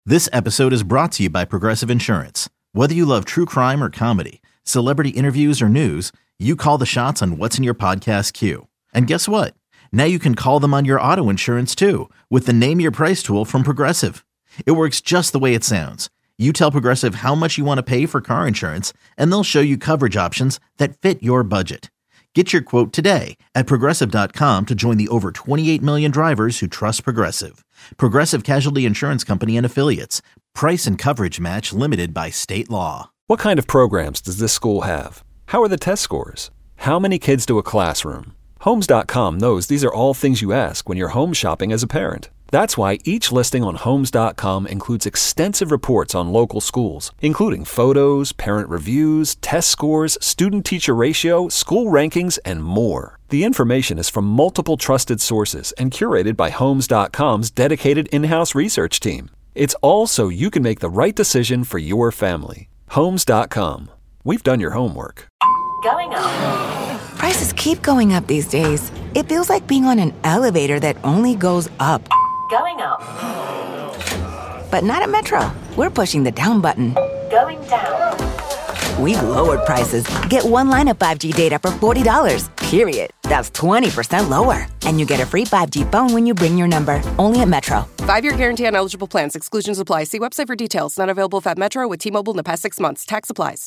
This episode is brought to you by Progressive Insurance. Whether you love true crime or comedy, celebrity interviews or news, you call the shots on what's in your podcast queue. And guess what? Now you can call them on your auto insurance too with the Name Your Price tool from Progressive. It works just the way it sounds. You tell Progressive how much you want to pay for car insurance, and they'll show you coverage options that fit your budget. Get your quote today at Progressive.com to join the over 28 million drivers who trust Progressive. Progressive Casualty Insurance Company and Affiliates. Price and coverage match limited by state law. What kind of programs does this school have? How are the test scores? How many kids to a classroom? Homes.com knows these are all things you ask when you're home shopping as a parent. That's why each listing on Homes.com includes extensive reports on local schools, including photos, parent reviews, test scores, student-teacher ratio, school rankings, and more. The information is from multiple trusted sources and curated by Homes.com's dedicated in-house research team. It's all so you can make the right decision for your family. Homes.com. We've done your homework. Going up. Prices keep going up these days. It feels like being on an elevator that only goes up. Going up. But not at Metro. We're pushing the down button. Going down. We've lowered prices. Get one line of 5G data for $40, period. That's 20% lower. And you get a free 5G phone when you bring your number. Only at Metro. 5-year guarantee on eligible plans. Exclusions apply. See website for details. Not available at Metro with T-Mobile in the past 6 months. Tax applies.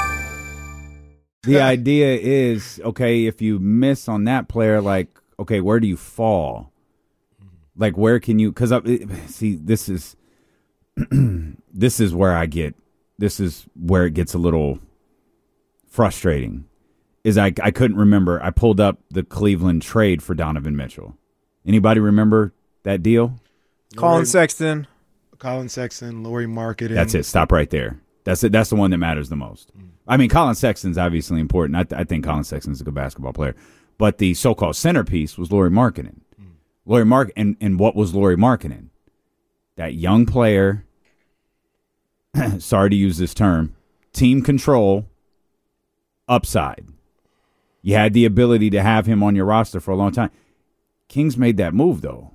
The idea is, okay, if you miss on that player, like, okay, where do you fall? Like, where can you? Because see, this is where it gets a little frustrating. Is I couldn't remember. I pulled up the Cleveland trade for Donovan Mitchell. Anybody remember that deal? Colin Sexton, Lauri Markkanen. That's it. Stop right there. That's it. That's the one that matters the most. I mean, Colin Sexton's obviously important. I think Colin Sexton's a good basketball player. But the so-called centerpiece was Lauri Markkanen. And what was Lauri Markkanen? That young player, sorry to use this term, team control, upside. You had the ability to have him on your roster for a long time. Kings made that move, though.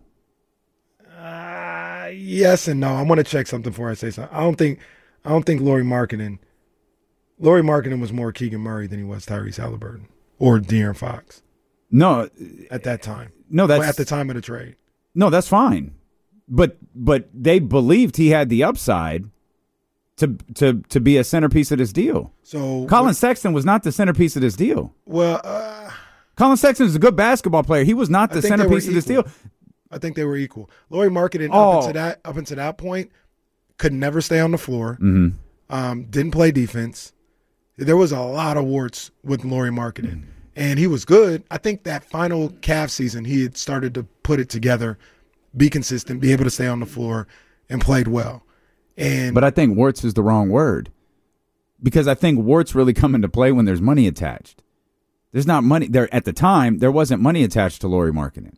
Yes and no. I want to check something before I say something. I don't think Lauri Markkanen was more Keegan Murray than he was Tyrese Halliburton or De'Aaron Fox. No, at that time. No, that's at the time of the trade. No, that's fine. But they believed he had the upside to be a centerpiece of this deal. So Colin Sexton was not the centerpiece of this deal. Well, Colin Sexton is a good basketball player. He was not the centerpiece of this deal. I think they were equal. Lauri Markkanen up until that point could never stay on the floor. Mm-hmm. Didn't play defense. There was a lot of warts with Lauri Markkanen. And he was good. I think that final Cavs season, he had started to put it together, be consistent, be able to stay on the floor, and played well. But I think warts is the wrong word, because I think warts really come into play when there's money attached. There's not money there at the time. There wasn't money attached to Lauri Markkanen,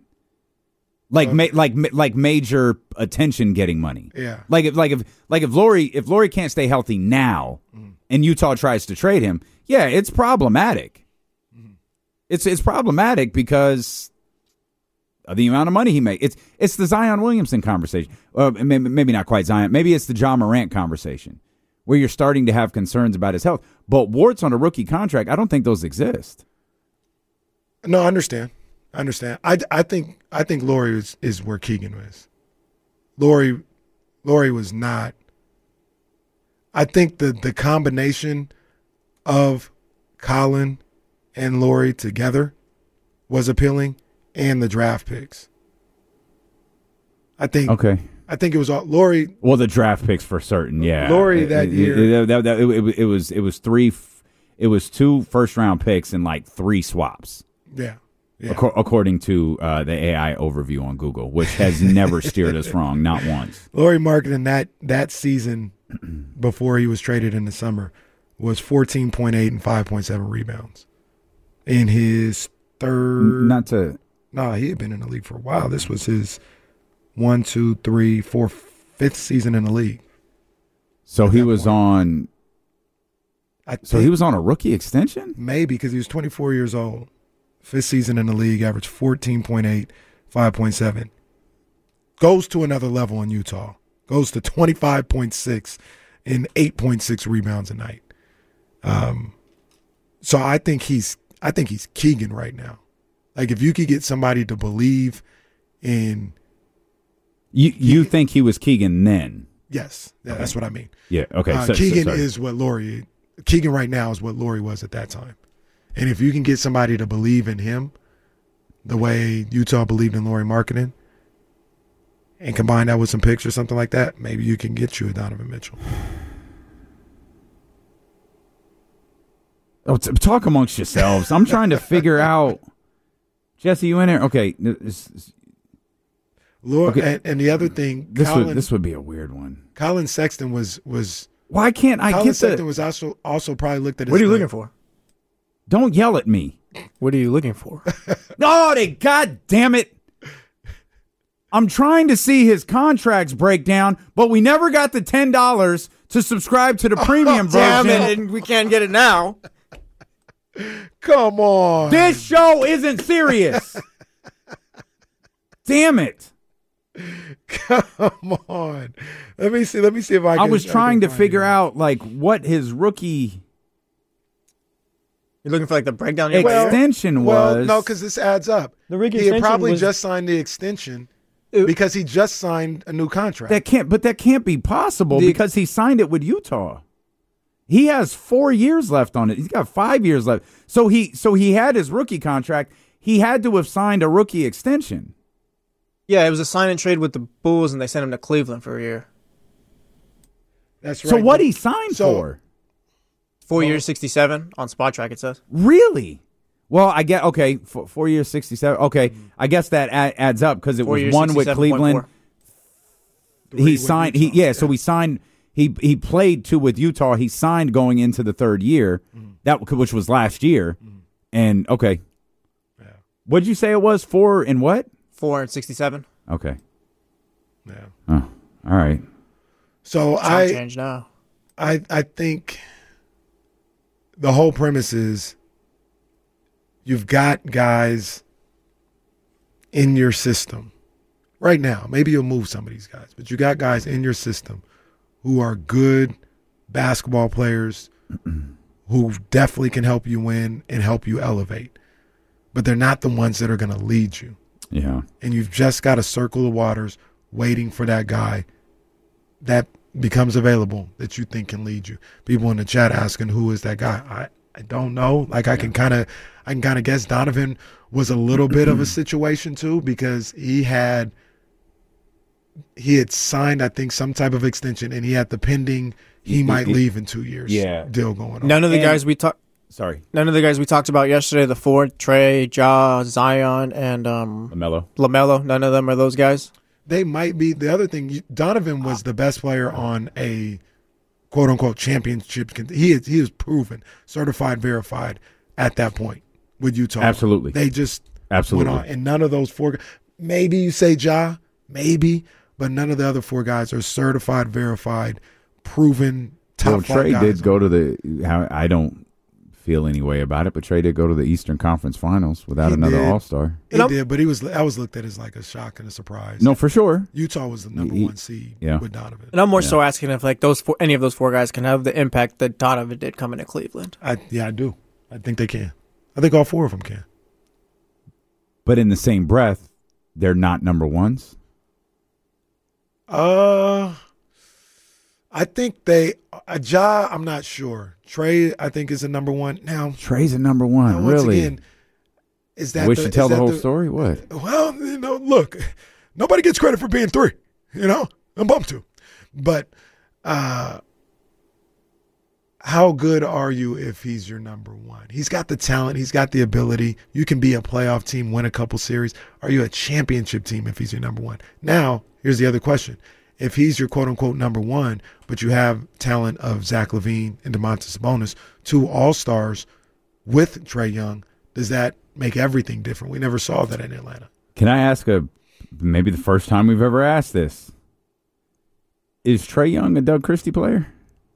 like major attention getting money. Yeah. Like if Lauri can't stay healthy now, and Utah tries to trade him, yeah, it's problematic. It's problematic because of the amount of money he makes. It's the Zion Williamson conversation. Maybe not quite Zion. Maybe it's the John Morant conversation where you're starting to have concerns about his health. But warts on a rookie contract, I don't think those exist. No, I understand. I think Lauri is where Keegan was. Lauri was not. I think the combination of Colin and Lauri together was appealing, and the draft picks. I think it was all Lauri. Well, the draft picks for certain, yeah. Lauri that year. It was 2 first-round picks and like 3 swaps. Yeah. According to the AI overview on Google, which has never steered us wrong, not once. Lauri Markkanen that season before he was traded in the summer was 14.8 and 5.7 rebounds. In his third, he had been in the league for a while. This was his 1, 2, 3, 4, 5th season in the league. So he was on. So he was on a rookie extension? Maybe, because he was 24 years old. 5th season in the league, averaged 14.8, 5.7. Goes to another level in Utah. goes to 25.6 and 8.6 rebounds a night. So I think he's Keegan right now. Like, if you could get somebody to believe in, you think he was Keegan then? Yes, that's what I mean. Yeah. Okay. Keegan is what Laurie. Keegan right now is what Laurie was at that time. And if you can get somebody to believe in him the way Utah believed in Laurie Marketing, and combine that with some picks or something like that, maybe you can get you a Donovan Mitchell. Oh, talk amongst yourselves. I'm trying to figure out. Jesse, you in there? Okay. Okay. And the other thing, this would be a weird one. Colin Sexton was. Why can't I Colin get Sexton was also probably looked at. What are you looking for? Don't yell at me. What are you looking for? God damn it. I'm trying to see his contracts break down, but we never got the $10 to subscribe to the premium version. Damn it, and we can't get it now. Come on. This show isn't serious. Damn it. Come on. Let me see if I can. I was trying to figure out like what his rookie You're looking for like the breakdown extension was. Well, no, because this adds up. The rookie he had extension probably was, just signed the extension because he just signed a new contract. That can't be possible because he signed it with Utah. He has 4 years left on it. He's got 5 years left. So he had his rookie contract. He had to have signed a rookie extension. Yeah, it was a sign and trade with the Bulls, and they sent him to Cleveland for a year. That's right. So what he signed for? 4 years, 67 on Spot Track. It says. Really? Well, I get 4 years, 67. Okay, I guess that adds up because it was one with Cleveland. He signed. So he signed. He played 2 with Utah. He signed going into the third year, which was last year. And okay, what did you say it was? 4 and what? 4 and 67. Okay. Yeah. Oh, all right. So change now. I think the whole premise is you've got guys in your system right now. Maybe you'll move some of these guys, but you got guys in your system who are good basketball players who definitely can help you win and help you elevate, but they're not the ones that are going to lead you. Yeah. And you've just got to circle the waters waiting for that guy that becomes available that you think can lead you. People in the chat asking, who is that guy? I don't know. Like I can kind of guess Donovan was a little bit of a situation too, because he had signed, I think, some type of extension, and he had the pending he might leave in 2 years deal going on. None of the guys we talked about yesterday, the 4, Trey, Ja, Zion, and LaMelo. None of them are those guys. They might be. The other thing, Donovan was the best player on a quote unquote championship. He is proven, certified, verified at that point with Utah. Absolutely. They just went on, and none of those 4. Maybe you say Ja, maybe, but none of the other 4 guys are certified, verified, proven top 5 Trey guys. did go to the. I don't feel any way about it, but Trey did go to the Eastern Conference Finals without another All-Star. He did, but I was looked at as like a shock and a surprise. No, for sure. Utah was the number 1 seed with Donovan. And I'm more so asking if like any of those 4 guys can have the impact that Donovan did coming to Cleveland. I do. I think they can. I think all 4 of them can. But in the same breath, they're not number 1s? I think Ja, I'm not sure. Trey, I think, is a number 1. Now, Trey's a number 1, now, once really? Again, is that we should tell the whole story? What? Well, look, nobody gets credit for being 3, I'm bumped to. But how good are you if he's your number 1? He's got the talent. He's got the ability. You can be a playoff team, win a couple series. Are you a championship team if he's your number 1? Now, here's the other question. If he's your quote-unquote number 1, but you have talent of Zach LaVine and Domantas Sabonis, 2 all-stars with Trae Young, does that make everything different? We never saw that in Atlanta. Can I ask maybe the first time we've ever asked this? Is Trae Young a Doug Christie player?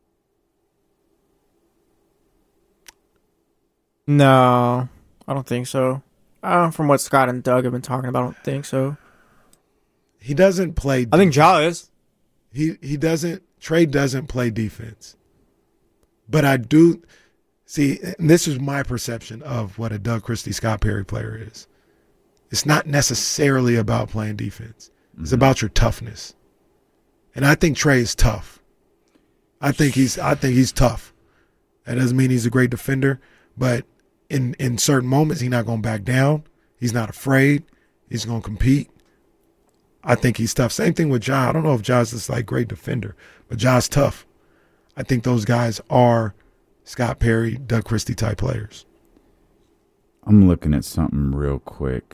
No, I don't think so. From what Scott and Doug have been talking about, I don't think so. He doesn't play. I think Ja is. he doesn't. Trey doesn't play defense, but I do see. And this is my perception of what a Doug Christie, Scott Perry player is. It's not necessarily about playing defense. It's about your toughness, and I think Trey is tough. I think he's tough. That doesn't mean he's a great defender, but in certain moments, he's not going to back down. He's not afraid. He's going to compete. I think he's tough. Same thing with Ja. I don't know if Ja's this like great defender, but Ja's tough. I think those guys are Scott Perry, Doug Christie type players. I'm looking at something real quick.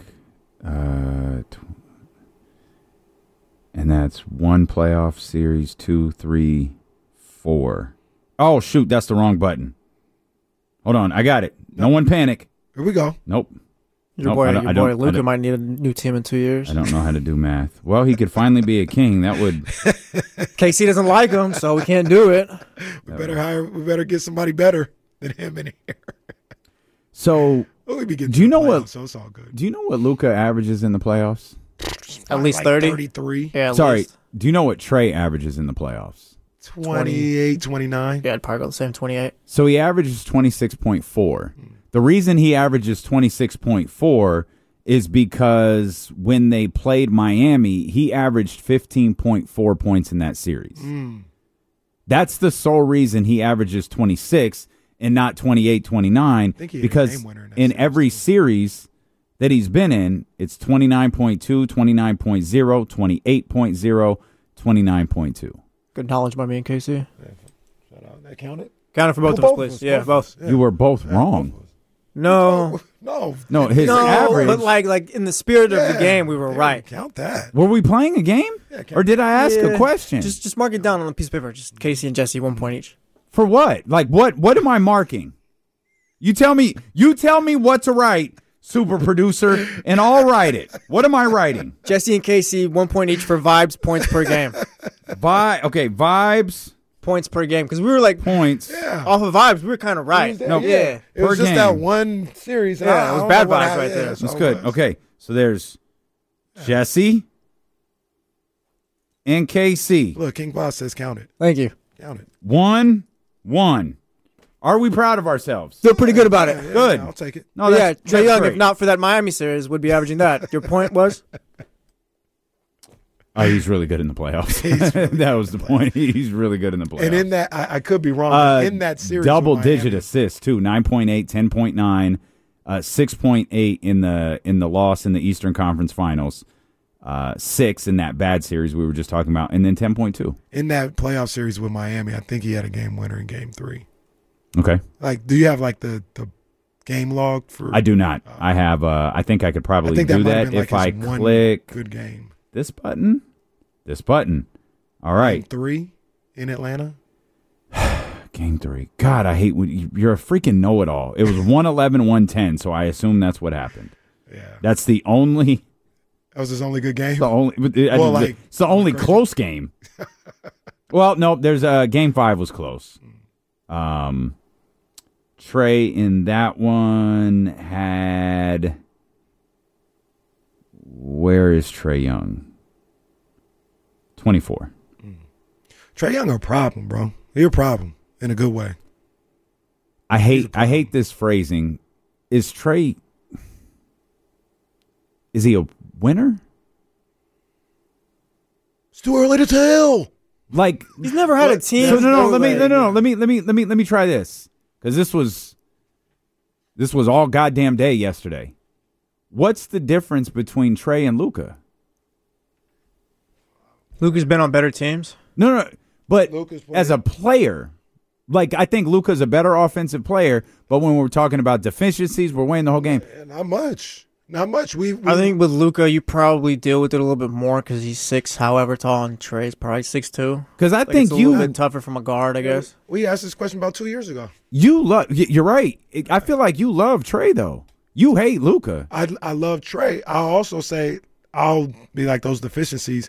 And that's 1 playoff series, 2, 3, 4. Oh, shoot, that's the wrong button. Hold on, I got it. No one panic. Here we go. Nope. Your boy Luka might need a new team in 2 years. I don't know how to do math. Well, he could finally be a king. That would. KC doesn't like him, so we can't do it. We better get somebody better than him in here. So, do you know what? So it's all good. Do you know what Luka averages in the playoffs? At least 30. 33. Yeah. Sorry. Do you know what Trey averages in the playoffs? 28, 29. Yeah, I'd probably go the same, 28. So he averages 26.4. The reason he averages 26.4 is because when they played Miami, he averaged 15.4 points in that series. That's the sole reason he averages 26 and not 28, 29, because in every series that he's been in, it's 29.2, 29.0, 28.0, 29.2. Good knowledge by me and KC. Shout out. That counted? Counted for both of us, please. Yeah, both. You were both wrong. No, his average. But like in the spirit of the game, we were right. Count that. Were we playing a game, or did I ask a question? Just mark it down on a piece of paper. Just Casey and Jesse, 1 point each. For what? Like what am I marking? You tell me what to write, super producer, and I'll write it. What am I writing? Jesse and Casey, 1 point each for vibes, points per game. Vibes. Points per game, because we were like points off of vibes. We were kind of right. No, it was just that one series. And it was bad vibes right there. That's good. Okay, so there's Jesse and KC. Look, King Boss says count it. Thank you. Count it. 1-1. Are we proud of ourselves? Feel pretty good about it. Good. I'll take it. No, Trae Young, great. if not for that Miami series, would be averaging that. Your point was? Oh, he's really good in the playoffs. That was the point. He's really good in the playoffs. And in that, I could be wrong, but in that series, double-digit assists, too, 9.8, 10.9, 6.8 in the loss in the Eastern Conference Finals, 6 in that bad series we were just talking about, and then 10.2. In that playoff series with Miami, I think he had a game winner in Game 3. Okay. Like, do you have, like, the game log for? I do not. I have, I think I could probably do that if I click good game. This button. All right. Game 3 in Atlanta. Game 3. God, I hate when you're a freaking know-it-all. It was 111-110, so I assume that's what happened. Yeah. That's the only. That was his only good game. It's the only close game. Well, no, there's Game 5 was close. Trey in that one had. Where is Trae Young? 24. Trae Young a problem, bro. You're a problem in a good way. I hate this phrasing. Is Trae? Is he a winner? It's too early to tell. Like he's never had a team. So no. Let me try this, because this was all goddamn day yesterday. What's the difference between Trae and Luka? Luka's been on better teams. No, but as a player, like I think Luka's a better offensive player. But when we're talking about deficiencies, we're winning the whole game. Not much. I think with Luka, you probably deal with it a little bit more because he's 6, however tall, and Trey's probably 6'2". Because I think it's a little bit tougher from a guard, I guess. We asked this question about 2 years ago. You're right. I feel like you love Trae though. You hate Luka. I love Trae. I'll also say I'll be like those deficiencies.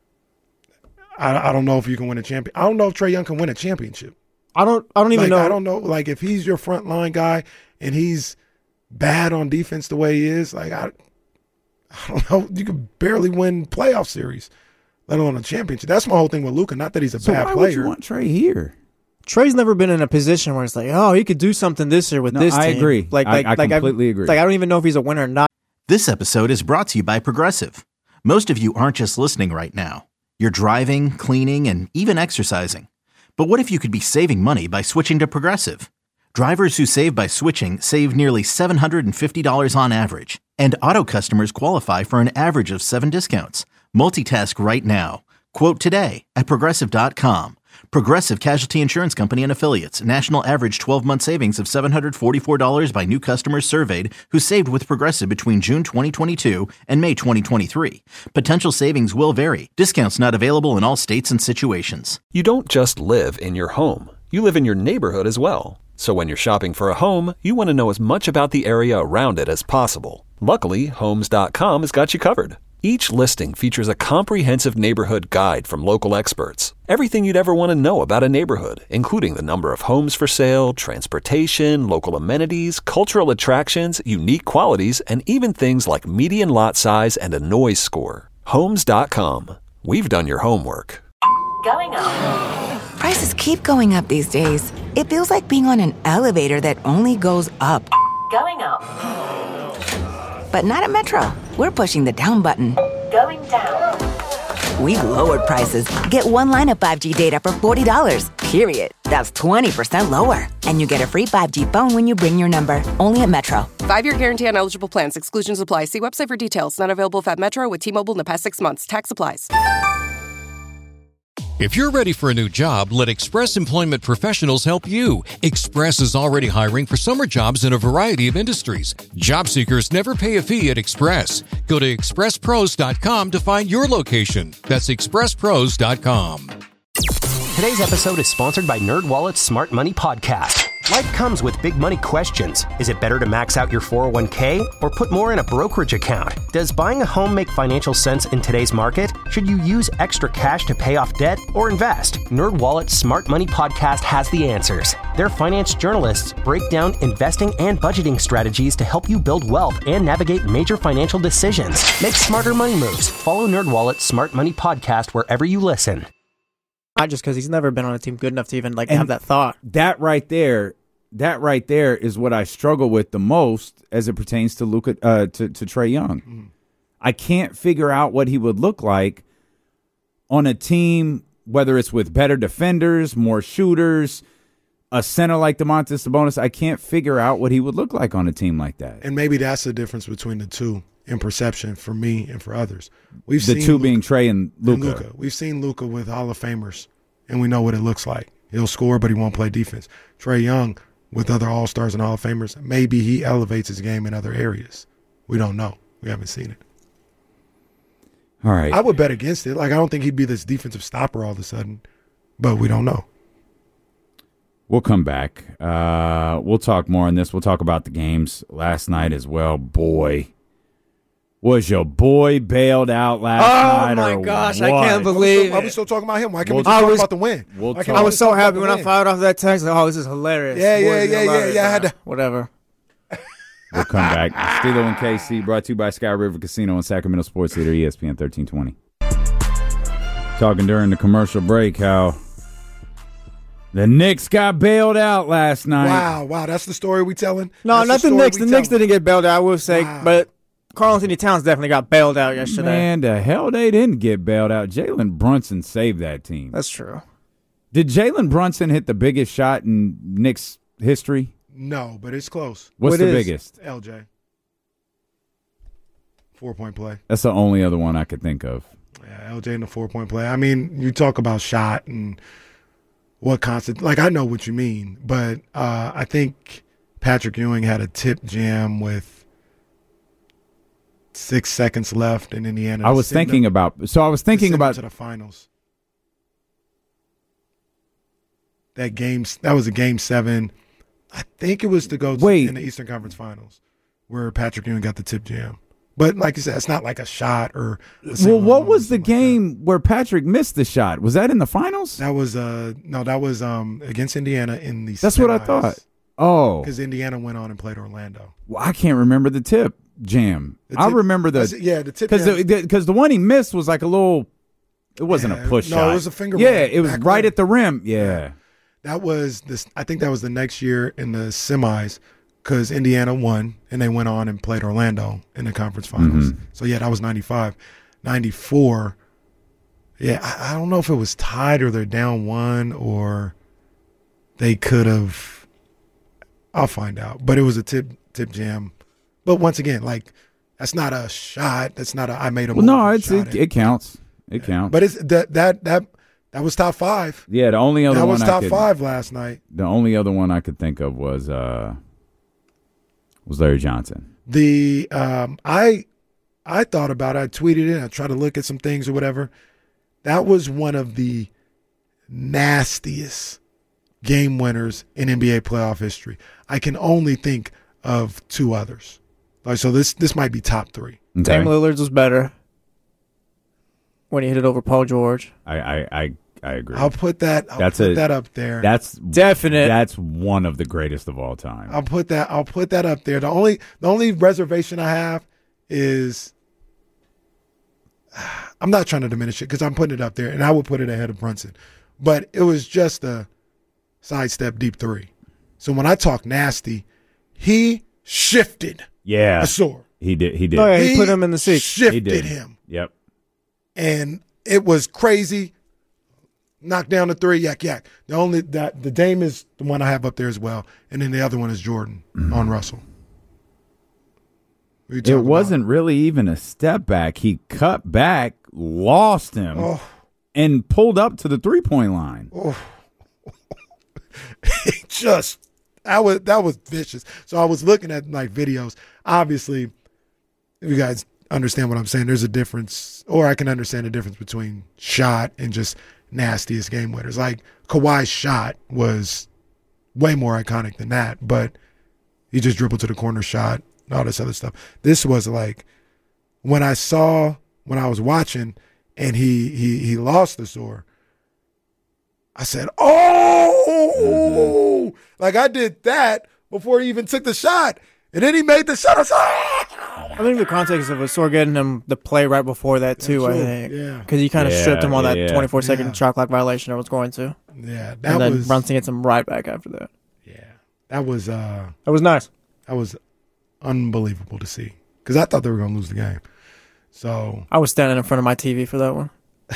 I don't know if you can win a champion. I don't know if Trae Young can win a championship. I don't even know. I don't know. Like if he's your front line guy and he's bad on defense the way he is, like I don't know. You could barely win playoff series. let alone a championship. That's my whole thing with Luka. Not that he's a bad player. Why would you want Trae here? Trae's never been in a position where it's like, oh, he could do something this year with this team. I agree. I completely agree. Like, I don't even know if he's a winner or not. This episode is brought to you by Progressive. Most of you aren't just listening right now. You're driving, cleaning, and even exercising. But what if you could be saving money by switching to Progressive? Drivers who save by switching save nearly $750 on average. And auto customers qualify for an average of 7 discounts. Multitask right now. Quote today at Progressive.com. Progressive Casualty Insurance Company and Affiliates. National average 12-month savings of $744 by new customers surveyed who saved with Progressive between June 2022 and May 2023. Potential savings will vary. Discounts not available in all states and situations. You don't just live in your home. You live in your neighborhood as well. So when you're shopping for a home, you want to know as much about the area around it as possible. Luckily, Homes.com has got you covered. Each listing features a comprehensive neighborhood guide from local experts. Everything you'd ever want to know about a neighborhood, including the number of homes for sale, transportation, local amenities, cultural attractions, unique qualities, and even things like median lot size and a noise score. Homes.com. We've done your homework. Going up. Prices keep going up these days. It feels like being on an elevator that only goes up. Going up. But not at Metro. We're pushing the down button. Going down. We've lowered prices. Get one line of 5G data for $40, period. That's 20% lower. And you get a free 5G phone when you bring your number. Only at Metro. 5-year guarantee on eligible plans. Exclusions apply. See website for details. Not available at Metro with T-Mobile in the past 6 months. Tax applies. If you're ready for a new job, let Express Employment Professionals help you. Express is already hiring for summer jobs in a variety of industries. Job seekers never pay a fee at Express. Go to expresspros.com to find your location. That's expresspros.com. Today's episode is sponsored by NerdWallet's Smart Money Podcast. Life comes with big money questions. Is it better to max out your 401k or put more in a brokerage account? Does buying a home make financial sense in today's market? Should you use extra cash to pay off debt or invest? NerdWallet's Smart Money Podcast has the answers. Their finance journalists break down investing and budgeting strategies to help you build wealth and navigate major financial decisions. Make smarter money moves. Follow NerdWallet's Smart Money Podcast wherever you listen. Not just because he's never been on a team good enough to even have that thought. That right there is what I struggle with the most as it pertains to Luka, to Trae Young. Mm-hmm. I can't figure out what he would look like on a team, whether it's with better defenders, more shooters, a center like Domantas Sabonis. I can't figure out what he would look like on a team like that. And maybe that's the difference between the two in perception for me and for others. We've seen two being Trae and Luka. We've seen Luka with Hall of Famers, and we know what it looks like. He'll score, but he won't play defense. Trae Young with other All-Stars and Hall of Famers, maybe he elevates his game in other areas. We don't know. We haven't seen it. All right. I would bet against it. I don't think he'd be this defensive stopper all of a sudden, but we don't know. We'll come back. We'll talk more on this. We'll talk about the games last night as well. Boy, was your boy bailed out last night? Oh, my gosh. What? I can't believe it. Are we still talking about him? Why can't we just talk about the win? I was so happy when I fired off that text. Like, this is hilarious. Yeah. I had to. Whatever. We'll come back. Steelo and KC, brought to you by Sky River Casino and Sacramento Sports Theater, ESPN 1320. Talking during the commercial break how the Knicks got bailed out last night. Wow. That's the story we telling? No, not the Knicks. The Knicks didn't get bailed out, I will say. Wow. But Karl Anthony Towns definitely got bailed out yesterday. Man, the hell they didn't get bailed out. Jalen Brunson saved that team. That's true. Did Jalen Brunson hit the biggest shot in Knicks history? No, but it's close. What's the biggest? LJ. 4-point play. That's the only other one I could think of. Yeah, LJ in the 4-point play. I mean, you talk about shot and what constant. I know what you mean, but I think Patrick Ewing had a tip jam with 6 seconds left in Indiana. I was thinking about to the finals. That was a game 7. I think it was to go in the Eastern Conference Finals where Patrick Ewing got the tip jam. But like you said, it's not like a shot or. What was the game where Patrick missed the shot? Was that in the finals? That was against Indiana in the. That's semis. What I thought. Oh, because Indiana went on and played Orlando. Well, I can't remember the tip jam. I remember the tip because the one he missed was like a little It wasn't a push shot. No, it was a finger. Yeah, it was right at the rim. Yeah. That was this. I think that was the next year in the semis because Indiana won and they went on and played Orlando in the conference finals. Mm-hmm. So yeah, that was 95. 94. Yeah, I don't know if it was tied or they're down one or they could have. I'll find out. But it was a tip jam. But once again, like that's not a shot. That's not a I made a move. No, it counts. It counts. But it's that was top 5. Yeah, the only other one that was top 5 last night. The only other one I could think of was Larry Johnson. The I thought about it. I tweeted it. I tried to look at some things or whatever. That was one of the nastiest game winners in NBA playoff history. I can only think of 2 others. Like, so this might be top 3. Okay. Dame Lillard's was better when he hit it over Paul George. I agree. I'll put that up there. That's definite. That's one of the greatest of all time. I'll put that up there. The only reservation I have is I'm not trying to diminish it because I'm putting it up there, and I would put it ahead of Brunson. But it was just a sidestep deep 3. So when I talk nasty, he shifted. Yeah, Asor. He did. Oh yeah, he put him in the seat. Shifted him. Yep. And it was crazy. Knocked down the 3, yak. The Dame is the one I have up there as well, and then the other one is Jordan on Russell. It wasn't really even a step back. He cut back, lost him, and pulled up to the 3-point line. That was vicious. So I was looking at like videos. Obviously, if you guys understand what I'm saying, there's a difference, or I can understand the difference between shot and just nastiest game winners. Like Kawhi's shot was way more iconic than that, but he just dribbled to the corner shot and all this other stuff. This was like when I was watching and he lost the sore, I said, oh, like I did that before he even took the shot. And then he made the shot. I said, I think the context of Asor getting him the play right before that, too, I think. Yeah. Because he kind of stripped him on that 24-second shot clock violation I was going to. Yeah. And then Brunson gets him right back after that. Yeah. That was nice. That was unbelievable to see. Because I thought they were going to lose the game. So I was standing in front of my TV for that one.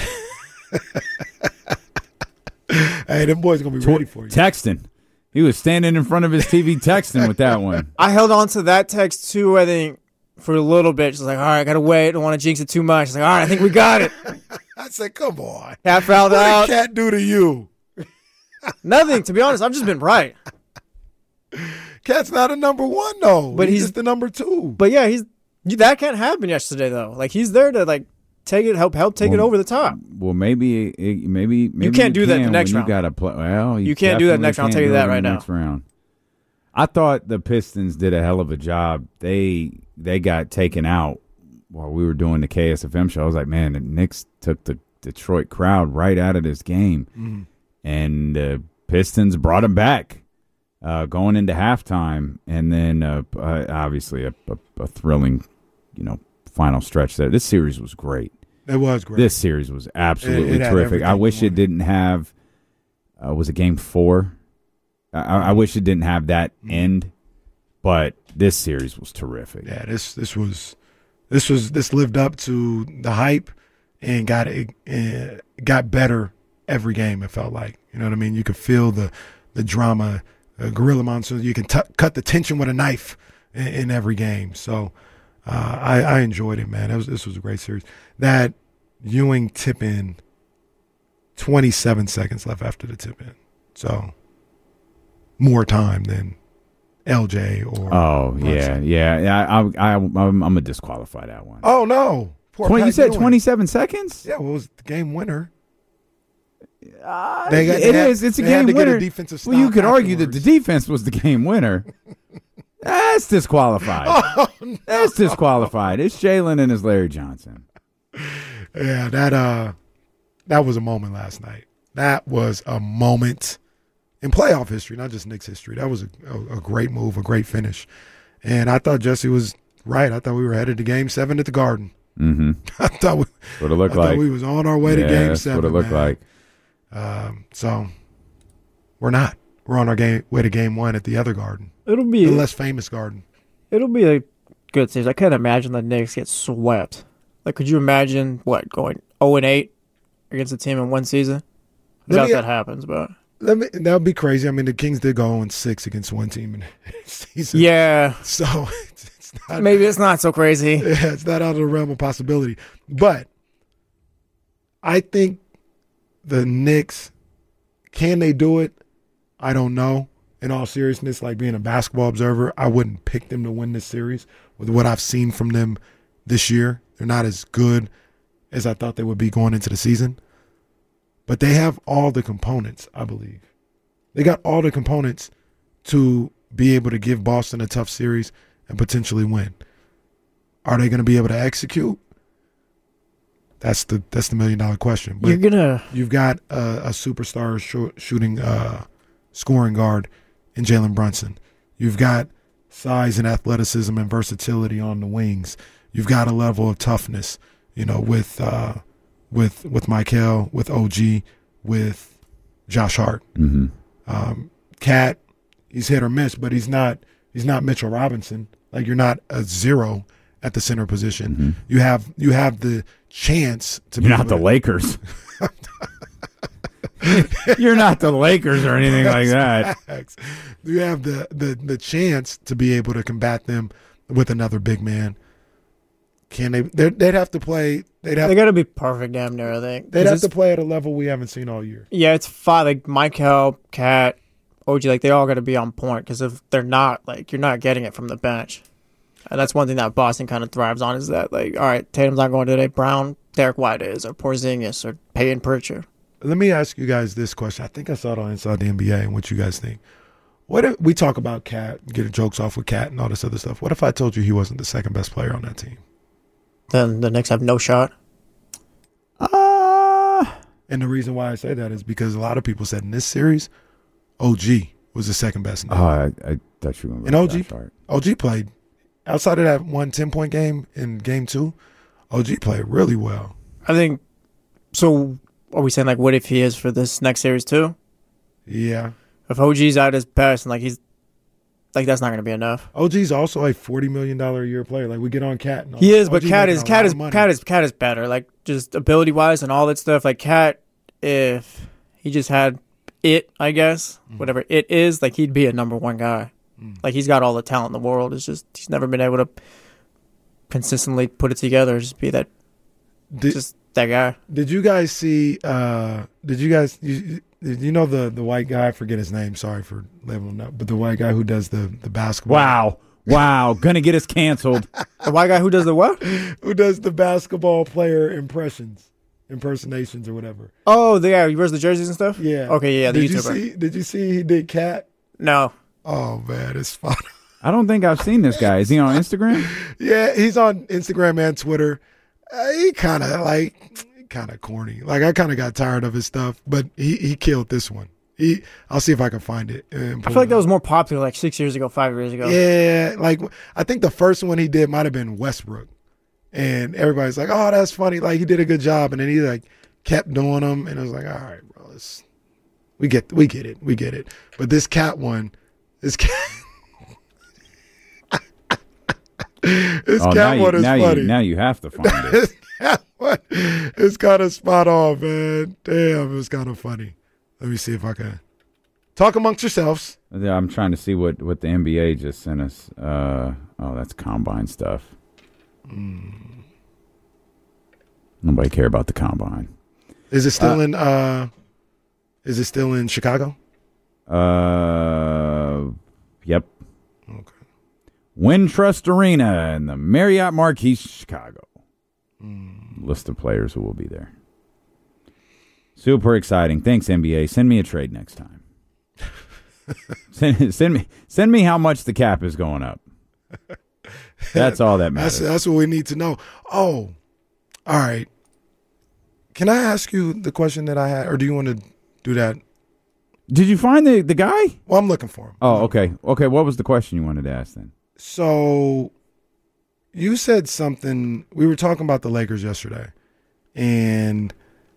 Hey, them boys going to be ready for you. Texting. He was standing in front of his TV texting with that one. I held on to that text, too, I think, for a little bit. She's like, all right, I got to wait. I don't want to jinx it too much. She's like, all right, I think we got it. I said, come on. Cat fouled out. What did Cat do to you? Nothing. To be honest, I've just been right. Cat's not a number 1, though. But he's the number 2. But, yeah, that can't happen yesterday, though. Like, he's there to, like, help take it over the top. Well, maybe you can't do that in the next round. You got to play. Well, you can't do that next round. I'll tell you that right now. Next round. I thought the Pistons did a hell of a job. They got taken out while we were doing the KSFM show. I was like, man, the Knicks took the Detroit crowd right out of this game, and the Pistons brought them back going into halftime, and then obviously a thrilling, final stretch there. This series was great. It was great. This series was absolutely terrific. I wish it didn't have. Was it Game 4? I wish it didn't have that end, but this series was terrific. Yeah, this lived up to the hype and got better every game. It felt like, you know what I mean. You could feel the drama, Gorilla Monsoon. You can cut the tension with a knife in every game. So. I enjoyed it, man. This was a great series. That Ewing tip in, 27 seconds left after the tip in. So more time than LJ or. Oh Brunson. yeah. I'm gonna disqualify that one. Oh no! You said 27 seconds? Yeah, well, it was the game winner. It's a game winner. Well, you could argue that the defense was the game winner. That's disqualified. Oh, no. That's disqualified. It's Jalen and it's Larry Johnson. Yeah, that was a moment last night. That was a moment in playoff history, not just Knicks history. That was a great move, a great finish. And I thought Jesse was right. I thought we were headed to Game 7 at the Garden. Mm-hmm. I thought we was on our way to Game 7. That's what it looked like. So we're not. We're on our way to Game 1 at the other Garden. It'll be the less famous Garden. It'll be a good series. I can't imagine the Knicks get swept. Like, could you imagine going 0-8 against a team in one season? I doubt that happens, but that would be crazy. I mean, the Kings did go 0-6 against one team in the season. Yeah. So it's not, maybe it's not so crazy. Yeah, it's not out of the realm of possibility. But I think the Knicks, can they do it? I don't know. In all seriousness, like being a basketball observer, I wouldn't pick them to win this series with what I've seen from them this year. They're not as good as I thought they would be going into the season. But they have all the components, I believe. They got all the components to be able to give Boston a tough series and potentially win. Are they going to be able to execute? That's the $1 million question. But you've got a superstar shooting scoring guard in Jalen Brunson. You've got size and athleticism and versatility on the wings. You've got a level of toughness, with Michael, with OG, with Josh Hart. Mm-hmm. Cat, he's hit or miss, but he's not Mitchell Robinson. Like, you're not a zero at the center position. Mm-hmm. You have the chance to be. You're not the Lakers. You're not the Lakers or anything like that. You have the chance to be able to combat them with another big man. Can they? They'd have to play. They got to be perfect, damn near. I think they'd have to play at a level we haven't seen all year. Yeah, it's five. Like Michael, Cat, OG, like they all got to be on point. Because if they're not, like, you're not getting it from the bench. And that's one thing that Boston kind of thrives on, is that, like, all right, Tatum's not going today. Brown, Derek White is, or Porzingis, or Payton Pritchard. Let me ask you guys this question. I think I saw it on Inside the NBA, and what you guys think. What if we talk about Cat, getting jokes off with Cat and all this other stuff? What if I told you he wasn't the second best player on that team? Then the Knicks have no shot. And the reason why I say that is because a lot of people said in this series, OG was the second best. I thought you were going to OG played, outside of that 1 10-point game in Game 2, OG played really well. I think, so are we saying, like, what if he is for this next series too? Yeah. If OG's at his best and, like, he's, like, that's not going to be enough. OG's also a $40 million a year player. Like, we get on Cat. And all, he is, but Cat is better. Like, just ability wise and all that stuff. Like, Cat, if he just had it, I guess, whatever it is, like, he'd be a number one guy. Like, he's got all the talent in the world. It's just he's never been able to consistently put it together. Just be that, just that guy. Did you guys see? Did you know the white guy? I forget his name. Sorry for labeling him up, but the white guy who does the basketball. Wow, gonna get us canceled. The white guy who does the what? Who does the basketball player impersonations or whatever. Oh, the guy who wears the jerseys and stuff? Yeah. Okay, yeah, the YouTuber. Did you see he did Cat? No. Oh, man, it's fun. I don't think I've seen this guy. Is he on Instagram? Yeah, he's on Instagram and Twitter. He kind of corny. Like, I kind of got tired of his stuff, but he killed this one. I'll see if I can find it. I feel like that was more popular like 6 years ago, 5 years ago. Yeah, like I think the first one he did might have been Westbrook, and everybody's like, "Oh, that's funny." Like, he did a good job, and then he like kept doing them, and it was like, "All right, bro, we get it." But this Cat one, this Cat is funny. Now you have to find it. This Cat one is kind of spot on, man. Damn, it was kind of funny. Let me see if I can talk amongst yourselves. Yeah, I'm trying to see what the NBA just sent us. That's combine stuff. Nobody care about the combine. Is it still in? Is it still in Chicago? Yep. Okay. Wintrust Arena and the Marriott Marquis, Chicago. List of players who will be there. Super exciting. Thanks, NBA. Send me a trade next time. Send me how much the cap is going up. That's all that matters. That's what we need to know. Oh, all right. Can I ask you the question that I had, or do you want to do that? Did you find the guy? Well, I'm looking for him. Oh, okay. Okay, what was the question you wanted to ask then? So, You said something. We were talking about the Lakers yesterday, and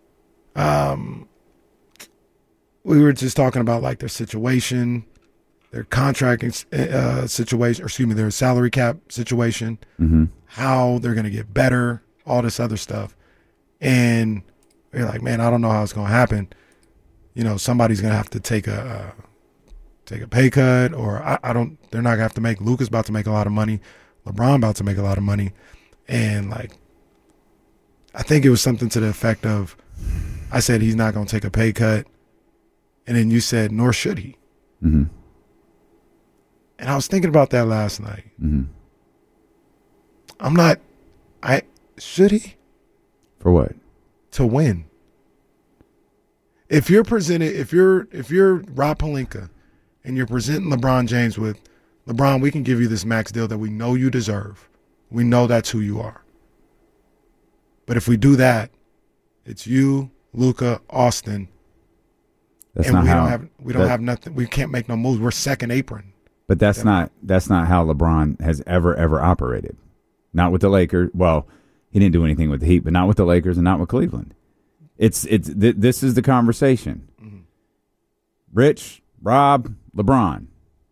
we were just talking about like their situation, their contracting situation, or excuse me, their salary cap situation, how they're going to get better, all this other stuff. And you're like, man, I don't know how it's going to happen. You know, somebody's going to have to take a pay cut, or I don't. They're not going to have to make. Luka's about to make a lot of money. LeBron about to make a lot of money. And like, I think it was something to the effect of, I said he's not going to take a pay cut. And then you said, nor should he. And I was thinking about that last night. Should he? For what? To win. If you're Rob Pelinka and you're presenting LeBron James with, LeBron, we can give you this max deal that we know you deserve. We know that's who you are. But if we do that, it's you, Luka, Austin. That's and not we don't have nothing. We can't make no moves. We're second apron. But that's not how LeBron has ever operated. Not with the Lakers. Well, he didn't do anything with the Heat, but not with the Lakers and not with Cleveland. This is the conversation. Rich, Rob, LeBron.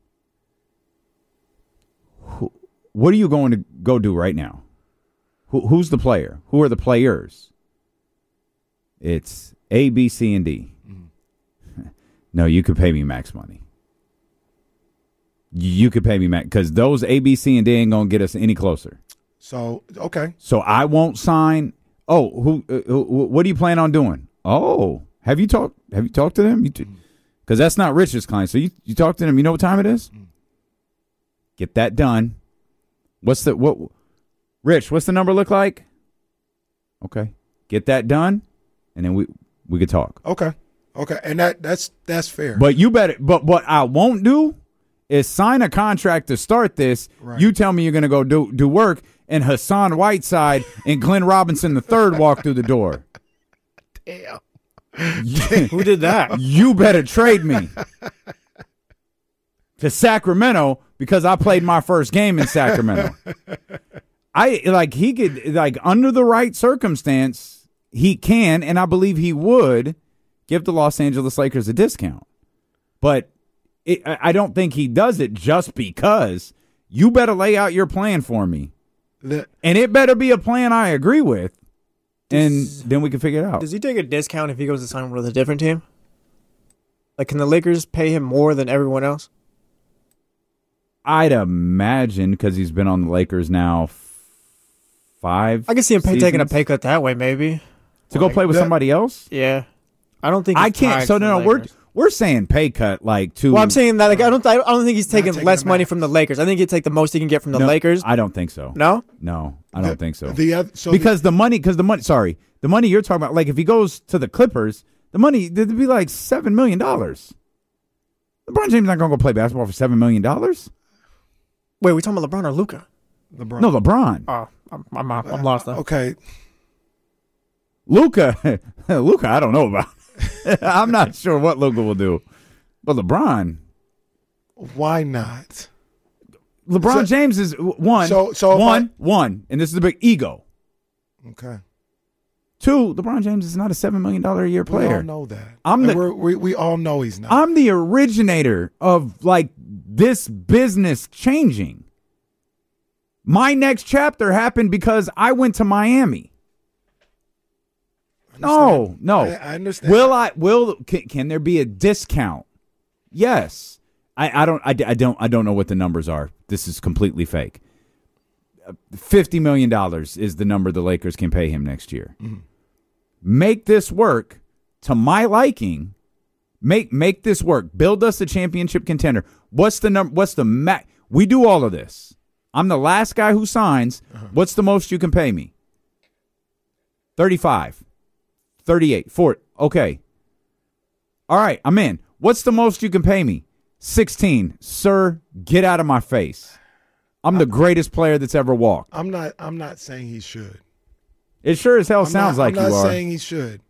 What are you going to go do right now? Who's the player? Who are the players? It's A, B, C, and D. No, you could pay me max money. You could pay me max, because those A, B, C, and D ain't going to get us any closer. So, okay. So I won't sign. Oh, what do you plan on doing? Oh, have you talked to them? Because that's not Rich's client. So you talk to them. You know what time it is? Get that done. Rich, what's the number look like? Okay. Get that done, and then we could talk. Okay. And that's fair. But what I won't do is sign a contract to start this. Right. You tell me you're going to go do work, and Hassan Whiteside and Glenn Robinson III walk through the door. Damn. Who did that? You better trade me to Sacramento, because I played my first game in Sacramento. He could, under the right circumstance, he can, and I believe he would, give the Los Angeles Lakers a discount. But I don't think he does it just because. You better lay out your plan for me. And it better be a plan I agree with. And then we can figure it out. Does he take a discount if he goes to sign with a different team? Like, can the Lakers pay him more than everyone else? I'd imagine, because he's been on the Lakers now 5 I can see him seasons. taking a pay cut that way, maybe. To go play with somebody else? Yeah. I don't think I can't. So no, we're saying pay cut to. Well, I'm saying that I don't think he's taking less money from the Lakers. I think he'd take the most he can get from the Lakers. I don't think so. No, I don't think so. Because the money you're talking about, like if he goes to the Clippers, the money there'd be like $7 million. LeBron James not gonna go play basketball for $7 million. Wait, we talking about LeBron or Luka? LeBron. No, LeBron. Oh, I'm lost though. Okay. Luka, I don't know about. I'm not sure what Luka will do, but LeBron. Why not? LeBron James is one. One, and this is a big ego. Okay. 2, LeBron James is not a $7 million a year player. We all know that. We all know he's not. I'm the originator of this business changing. My next chapter happened because I went to Miami. No. I understand. Can there be a discount? Yes. I don't know what the numbers are. This is completely fake. $50 million is the number the Lakers can pay him next year. Mm-hmm. Make this work to my liking. Make this work. Build us a championship contender. What's the number? What's the max? We do all of this. I'm the last guy who signs. What's the most you can pay me? 35. 38, 40. Okay. All right, I'm in. What's the most you can pay me? 16. Sir, get out of my face. I'm the greatest player that's ever walked. I'm not saying he should. It sure as hell sounds like you are. I'm not saying he should.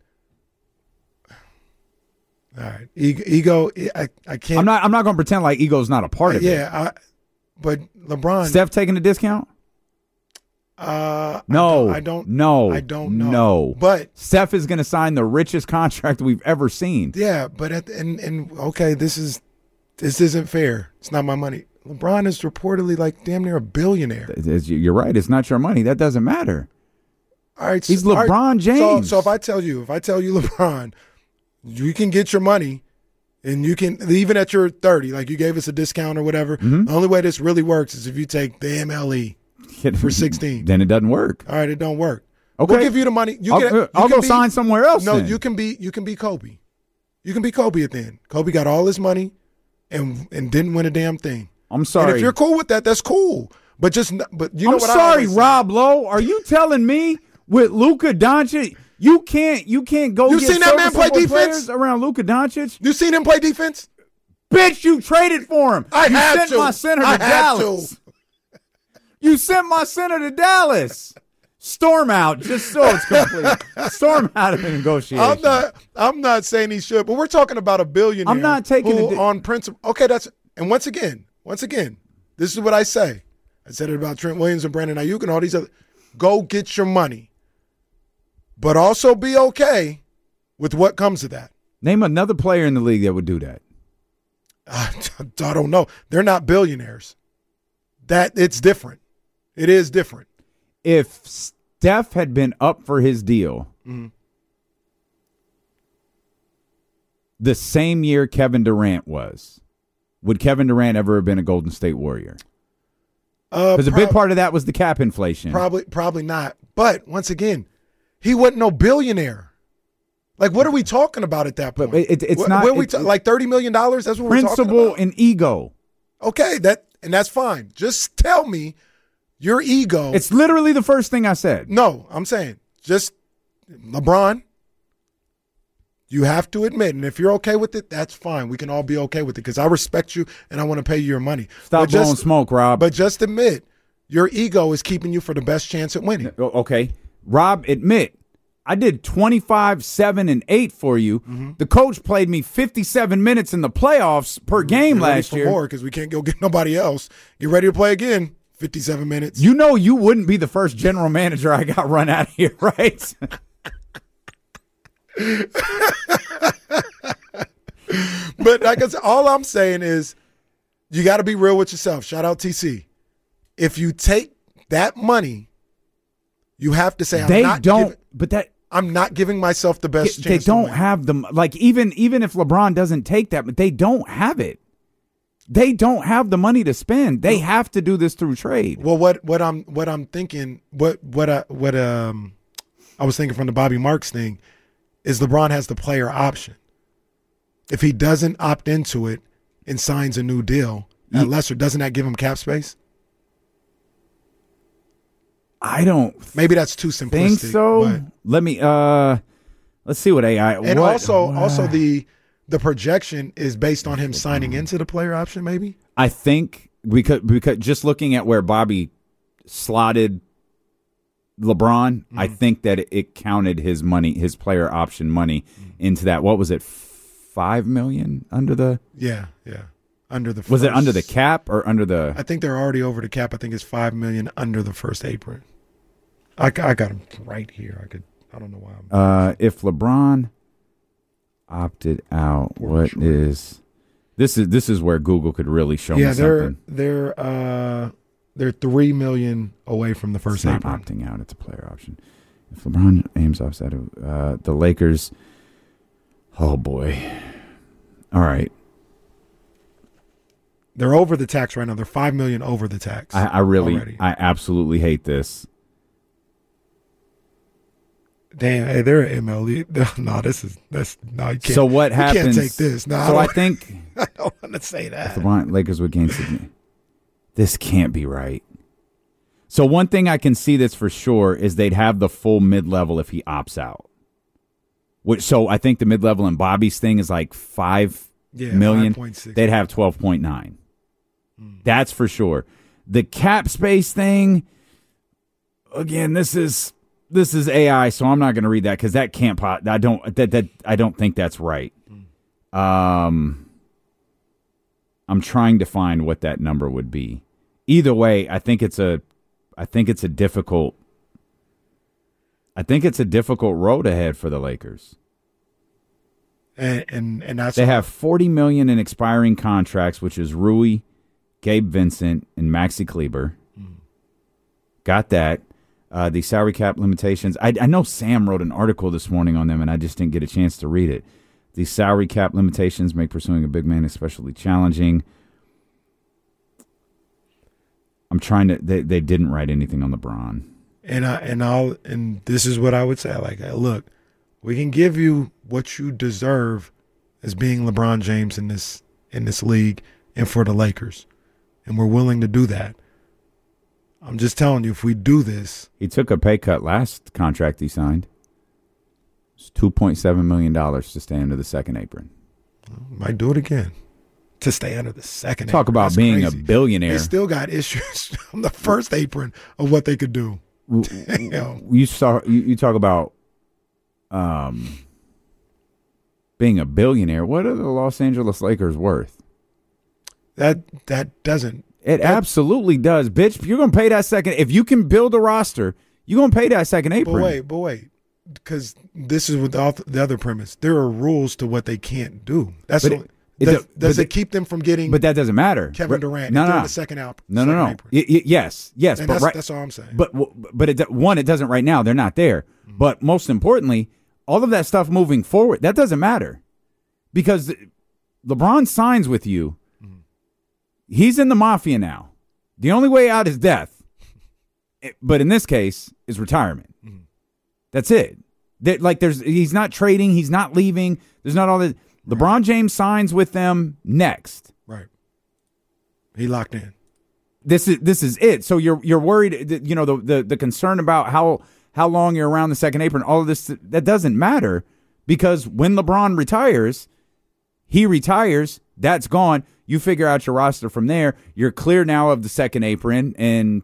All right. Ego, I can't. I'm not going to pretend like ego's not a part of it. Yeah, but LeBron. Steph taking a discount? No. I don't know. No. But Steph is going to sign the richest contract we've ever seen. Yeah, but okay, this isn't fair. It's not my money. LeBron is reportedly like damn near a billionaire. You're right. It's not your money. That doesn't matter. All right, he's LeBron James. So if I tell you, LeBron, you can get your money, and you can even at your 30, like you gave us a discount or whatever. Mm-hmm. The only way this really works is if you take the MLE for 16. Then it doesn't work. All right, it don't work. Okay, we'll give you the money. I'll go sign somewhere else. No, then. you can be Kobe. You can be Kobe at the end. Kobe got all his money and didn't win a damn thing. I'm sorry. And if you're cool with that, that's cool. But you know what I'm sorry, Rob Lowe. Are you telling me with Luka Doncic, you can't go? You seen that man play defense around Luka Doncic? You seen him play defense? Bitch, you traded for him. You sent my center to Dallas. You sent my center to Dallas. Storm out, just so it's complete. Storm out of the negotiation. I'm not saying he should, but we're talking about a billionaire. I'm not taking it on principle. Okay, and once again, this is what I say. I said it about Trent Williams and Brandon Ayuk and all these other. Go get your money, but also be okay with what comes of that. Name another player in the league that would do that. I don't know. They're not billionaires. It's different. It is different. If Steph had been up for his deal the same year Kevin Durant was, would Kevin Durant ever have been a Golden State Warrior? Because a big part of that was the cap inflation. Probably not. But once again, he wasn't no billionaire. Like, what are we talking about at that point? It's not. Like $30 million? That's what we're talking about? Principle and ego. Okay, that's fine. Just tell me your ego. It's literally the first thing I said. No, I'm saying just LeBron, you have to admit, and if you're okay with it, that's fine. We can all be okay with it because I respect you and I want to pay you your money. Stop blowing smoke, Rob. But just admit your ego is keeping you for the best chance at winning. Okay. Rob, admit. I did 25, 7, and 8 for you. Mm-hmm. The coach played me 57 minutes in the playoffs per game last year. More because we can't go get nobody else. Get ready to play again. 57 minutes. You know you wouldn't be the first general manager I got run out of here, right? But like I said, all I'm saying is you got to be real with yourself. Shout out TC. If you take that money, you have to say I'm not giving myself the best chance. They don't have them. Like even if LeBron doesn't take that, but they don't have it. They don't have the money to spend. They have to do this through trade. Well, what I'm thinking, I was thinking from the Bobby Marks thing is LeBron has the player option. If he doesn't opt into it and signs a new deal at lesser, doesn't that give him cap space? I don't. Maybe that's too simplistic. Think so? But. Let me. Let's see what AI. And also the projection is based on him signing into the player option. Maybe I think because just looking at where Bobby slotted LeBron, I think that it counted his money, his player option money, into that. What was it? $5 million under the. Yeah. Under the. Was it under the cap or under the? I think they're already over the cap. I think it's $5 million under the first apron. I got him right here. I don't know why. If LeBron opted out, what is this? Is where Google could really show me something. They're $3 million away from the first apron. Not opting out; it's a player option. If LeBron aims offside of the Lakers, oh boy! All right. They're over the tax right now. They're $5 million over the tax. I absolutely hate this. Damn, hey, they're an MLE. No, you can't. So what happens? You can't take this. No, so I think I don't want to say that. If the Lakers would gain Sydney, this can't be right. So one thing I can see that's for sure is they'd have the full mid-level if he opts out. So I think the mid-level in Bobby's thing is like $5 million. 5.6. They'd have 12.9. That's for sure. The cap space thing, again, this is AI, so I'm not going to read that because that can't. I don't think that's right. I'm trying to find what that number would be. Either way, I think it's a I think it's a difficult road ahead for the Lakers. And that's they have $40 million in expiring contracts, which is Rui, Gabe Vincent, and Maxi Kleber. Got that. The salary cap limitations. I know Sam wrote an article this morning on them, and I just didn't get a chance to read it. The salary cap limitations make pursuing a big man especially challenging. I'm trying to. They didn't write anything on LeBron. And this is what I would say. Like, look, we can give you what you deserve as being LeBron James in this league and for the Lakers, and we're willing to do that. I'm just telling you, if we do this, he took a pay cut last contract he signed. It's $2.7 million to stay under the second apron. Might do it again. To stay under the second Talk apron. about That's being crazy. a billionaire. They still got issues on the first apron of what they could do. You talk about being a billionaire. What are the Los Angeles Lakers worth? That doesn't. It absolutely does, bitch. You're gonna pay that second. If you can build a roster, you're gonna pay that second apron. But wait, because this is with the other premise. There are rules to what they can't do. Does it keep them from getting? But that doesn't matter. Kevin Durant. No. The second out. No. Yes. And but that's all I'm saying. But it doesn't right now. They're not there. Mm-hmm. But most importantly, all of that stuff moving forward, that doesn't matter, because LeBron signs with you. He's in the mafia now. The only way out is death. But in this case, is retirement. Mm-hmm. That's it. He's not trading. He's not leaving. There's not all that. Right. LeBron James signs with them next. Right. He locked in. This is it. So you're worried. The concern about how long you're around the second apron. All of this, that doesn't matter, because when LeBron retires, he retires. That's gone. You figure out your roster from there. You're clear now of the second apron, and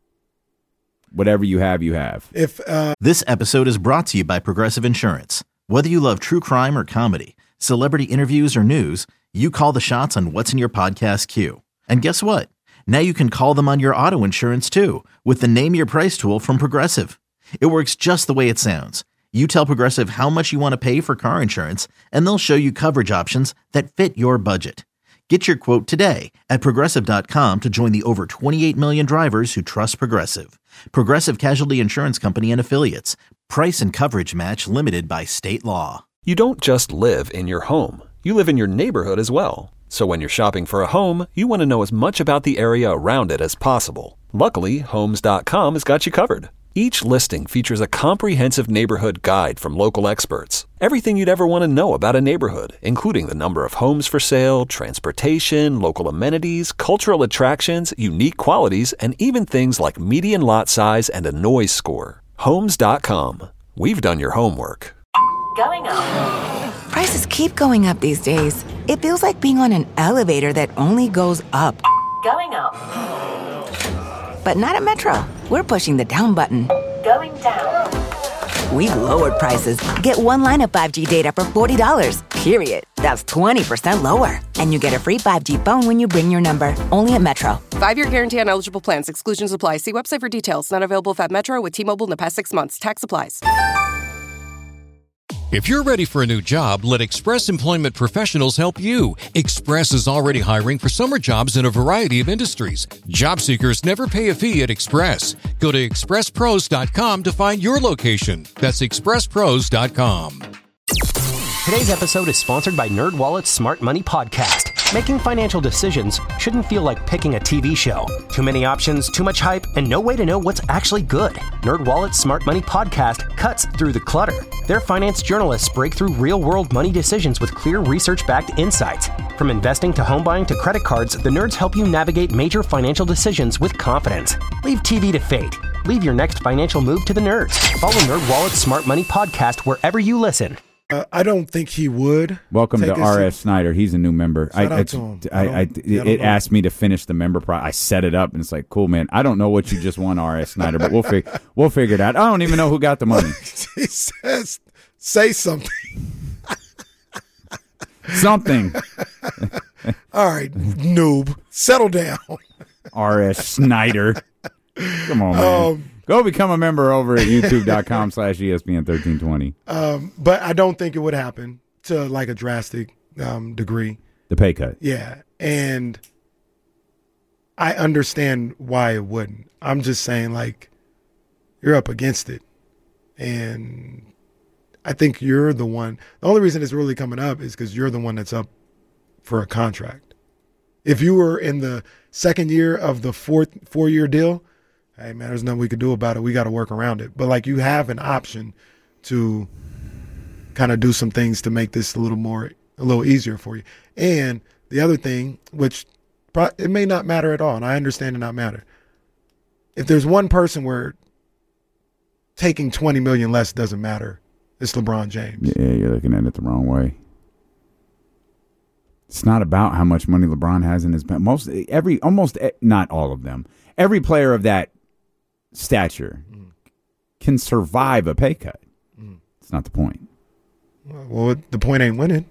whatever you have, you have. This episode is brought to you by Progressive Insurance. Whether you love true crime or comedy, celebrity interviews or news, you call the shots on what's in your podcast queue. And guess what? Now you can call them on your auto insurance too, with the Name Your Price tool from Progressive. It works just the way it sounds. You tell Progressive how much you want to pay for car insurance, and they'll show you coverage options that fit your budget. Get your quote today at Progressive.com to join the over 28 million drivers who trust Progressive. Progressive Casualty Insurance Company and Affiliates. Price and coverage match limited by state law. You don't just live in your home. You live in your neighborhood as well. So when you're shopping for a home, you want to know as much about the area around it as possible. Luckily, Homes.com has got you covered. Each listing features a comprehensive neighborhood guide from local experts. Everything you'd ever want to know about a neighborhood, including the number of homes for sale, transportation, local amenities, cultural attractions, unique qualities, and even things like median lot size and a noise score. Homes.com. We've done your homework. Going up. Prices keep going up these days. It feels like being on an elevator that only goes up. Going up. But not at Metro. We're pushing the down button. Going down. We've lowered prices. Get one line of 5G data for $40, period. That's 20% lower. And you get a free 5G phone when you bring your number. Only at Metro. 5-year guarantee on eligible plans. Exclusions apply. See website for details. Not available at Metro with T-Mobile in the past 6 months. Tax applies. If you're ready for a new job, let Express Employment Professionals help you. Express is already hiring for summer jobs in a variety of industries. Job seekers never pay a fee at Express. Go to expresspros.com to find your location. That's expresspros.com. Today's episode is sponsored by NerdWallet's Smart Money Podcast. Making financial decisions shouldn't feel like picking a TV show. Too many options, too much hype, and no way to know what's actually good. NerdWallet's Smart Money Podcast cuts through the clutter. Their finance journalists break through real-world money decisions with clear research-backed insights. From investing to home buying to credit cards, the nerds help you navigate major financial decisions with confidence. Leave TV to fate. Leave your next financial move to the nerds. Follow NerdWallet's Smart Money Podcast wherever you listen. I don't think he would. Welcome to R.S. Snyder. He's a new member. Shout out to him. It asked me to finish the member process. I set it up, and it's like, cool, man. I don't know what you just won, R.S. Snyder, but we'll figure it out. I don't even know who got the money. He says, say something. Something. All right, noob. Settle down. R.S. Snyder. Come on, man. Go become a member over at youtube.com/ESPN1320. But I don't think it would happen to like a drastic degree. The pay cut. Yeah. And I understand why it wouldn't. I'm just saying, like, you're up against it. And I think you're the one. The only reason it's really coming up is because you're the one that's up for a contract. If you were in the second year of the four-year deal, hey, man, there's nothing we could do about it. We got to work around it. But, like, you have an option to kind of do some things to make this a little easier for you. And the other thing, which it may not matter at all, and I understand it not matter. If there's one person where taking $20 million less doesn't matter, it's LeBron James. Yeah, you're looking at it the wrong way. It's not about how much money LeBron has in his bank. Not all of them. Every player of that stature can survive a pay cut. It's not the point. Well, the point ain't winning.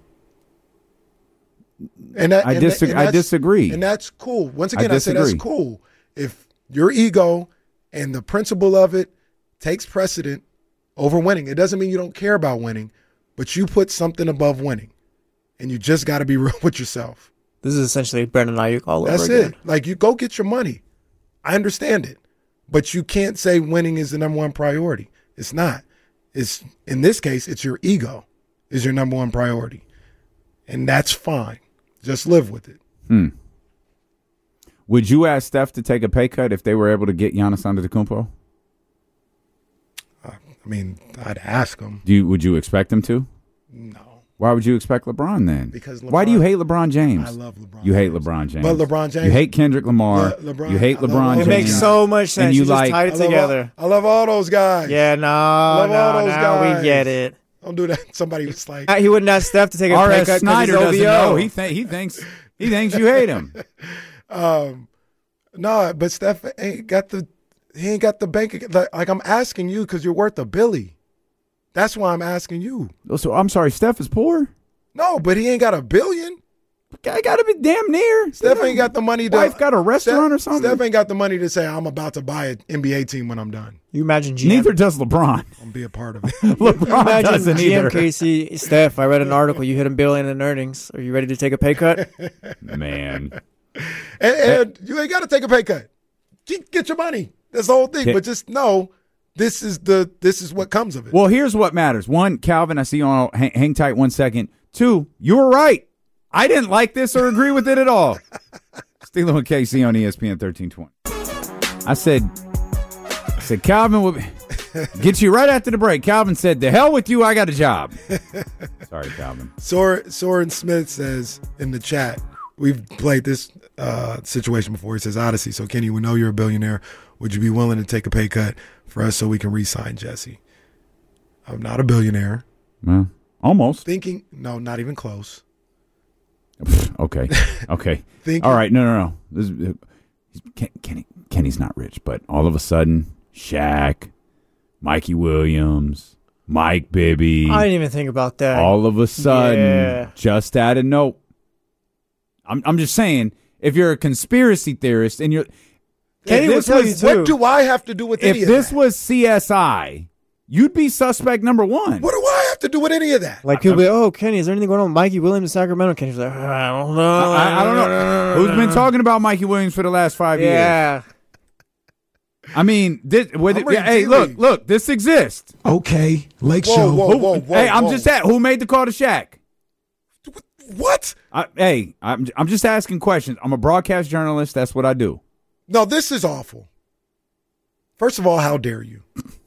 I disagree. And that's cool. Once again, I say that's cool. If your ego and the principle of it takes precedent over winning, it doesn't mean you don't care about winning, but you put something above winning. And you just got to be real with yourself. This is essentially Brandon Ayuk all over again. That's it. Like, you go get your money. I understand it. But you can't say winning is the number one priority. It's not. It's, in this case, it's your ego is your number one priority. And that's fine. Just live with it. Would you ask Steph to take a pay cut if they were able to get Giannis Antetokounmpo? I mean, I'd ask him. Would you expect him to? No. Why would you expect LeBron then? Because why do you hate LeBron James? I love LeBron. You hate LeBron James. But LeBron James. You hate Kendrick Lamar. You hate LeBron James. It makes so much sense. And you just tied it together. I love all those guys. Yeah, no, we get it. Don't do that. Somebody was like, he wouldn't ask Steph to take a pay cut. R.S. Snyder doesn't know. He thinks you hate him. No, but Steph ain't got the bank. Like, I'm asking you because you're worth $1 billion. That's why I'm asking you. So I'm sorry, Steph is poor? No, but he ain't got $1 billion. I got to be damn near. Steph ain't got the money. Wife got a restaurant or something? Steph ain't got the money to say, I'm about to buy an NBA team when I'm done. You imagine GM. Neither does LeBron. I'll be a part of it. LeBron doesn't GM either. Casey, Steph, I read an article. You hit $1 billion in earnings. Are you ready to take a pay cut? Man. And you ain't got to take a pay cut. Get your money. That's the whole thing. But just know this is what comes of it. Well, here's what matters. One, Calvin, I see you on. Hang tight 1 second. Two, you were right. I didn't like this or agree with it at all. Steeler and KC on ESPN 1320. I said, Calvin will get you right after the break. Calvin said, "The hell with you, I got a job." Sorry, Calvin. Soren Smith says in the chat, we've played this situation before. He says, Odyssey, so Kenny, we know you're a billionaire. Would you be willing to take a pay cut for us so we can re-sign Jesse? I'm not a billionaire. Well, almost. No, not even close. Okay. All right. No. Kenny's not rich, but all of a sudden, Shaq, Mikey Williams, Mike Bibby. I didn't even think about that. All of a sudden, just out of note. I'm just saying, if you're a conspiracy theorist and you're, Kenny will tell you too. What do I have to do with any of that? If this was CSI, you'd be suspect number one. What do I have to do with any of that? Like, people be, oh, Kenny, is there anything going on with Mikey Williams in Sacramento? Kenny's like, I don't know. I don't know. Who's been talking about Mikey Williams for the last 5 years? Yeah. I mean, look, this exists. Okay, Lake Show. Whoa, I'm just at. Who made the call to Shaq? What? I'm just asking questions. I'm a broadcast journalist. That's what I do. No, this is awful. First of all, how dare you?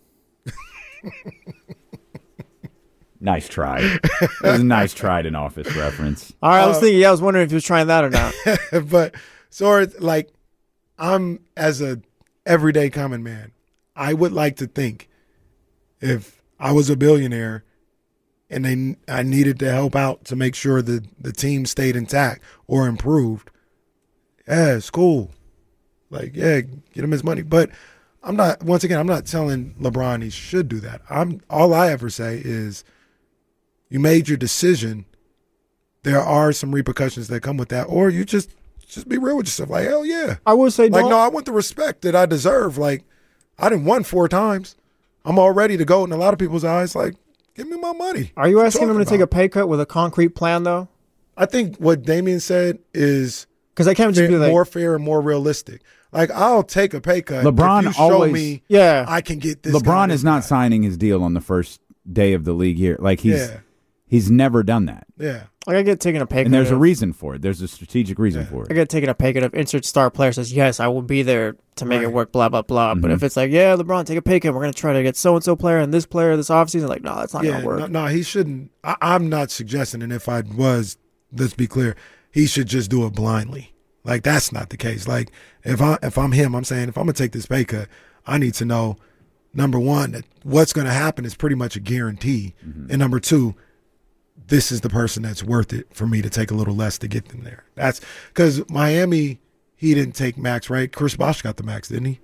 Nice try. That was a nice try at an Office reference. All right, I was wondering if he was trying that or not. But so, like, I'm as a everyday common man, I would like to think if I was a billionaire and I needed to help out to make sure that the team stayed intact or improved, yeah, it's cool. Like, yeah, get him his money. But I'm not telling LeBron he should do that. All I ever say is you made your decision. There are some repercussions that come with that, or you just Just be real with yourself. Like, hell yeah. I would say no, I want the respect that I deserve. Like, I didn't won 4 times. I'm already the GOAT in a lot of people's eyes. Like, give me my money. Are you asking him to take a pay cut with a concrete plan, though? I think what Damian said is because I can't just be like more fair and more realistic. Like, I'll take a pay cut. LeBron if you show always, me I can get this. LeBron is not signing his deal on the first day of the league year. Like, he's never done that. Yeah. Like, I get taking a pay cut. And there's a reason for it. There's a strategic reason for it. I get taking a pay cut if insert star player says, yes, I will be there to make it work, blah, blah, blah. But if it's like, yeah, LeBron, take a pay cut. We're going to try to get so-and-so player and this player this offseason. Like, no, that's not going to work. No, he shouldn't. I'm not suggesting, and if I was, let's be clear, he should just do it blindly. Like, that's not the case. Like, if I'm him, I'm saying if I'm going to take this pay cut, I need to know, number one, that what's going to happen is pretty much a guarantee. And number two, this is the person that's worth it for me to take a little less to get them there. That's because Miami, he didn't take max, right? Chris Bosh got the max, didn't he?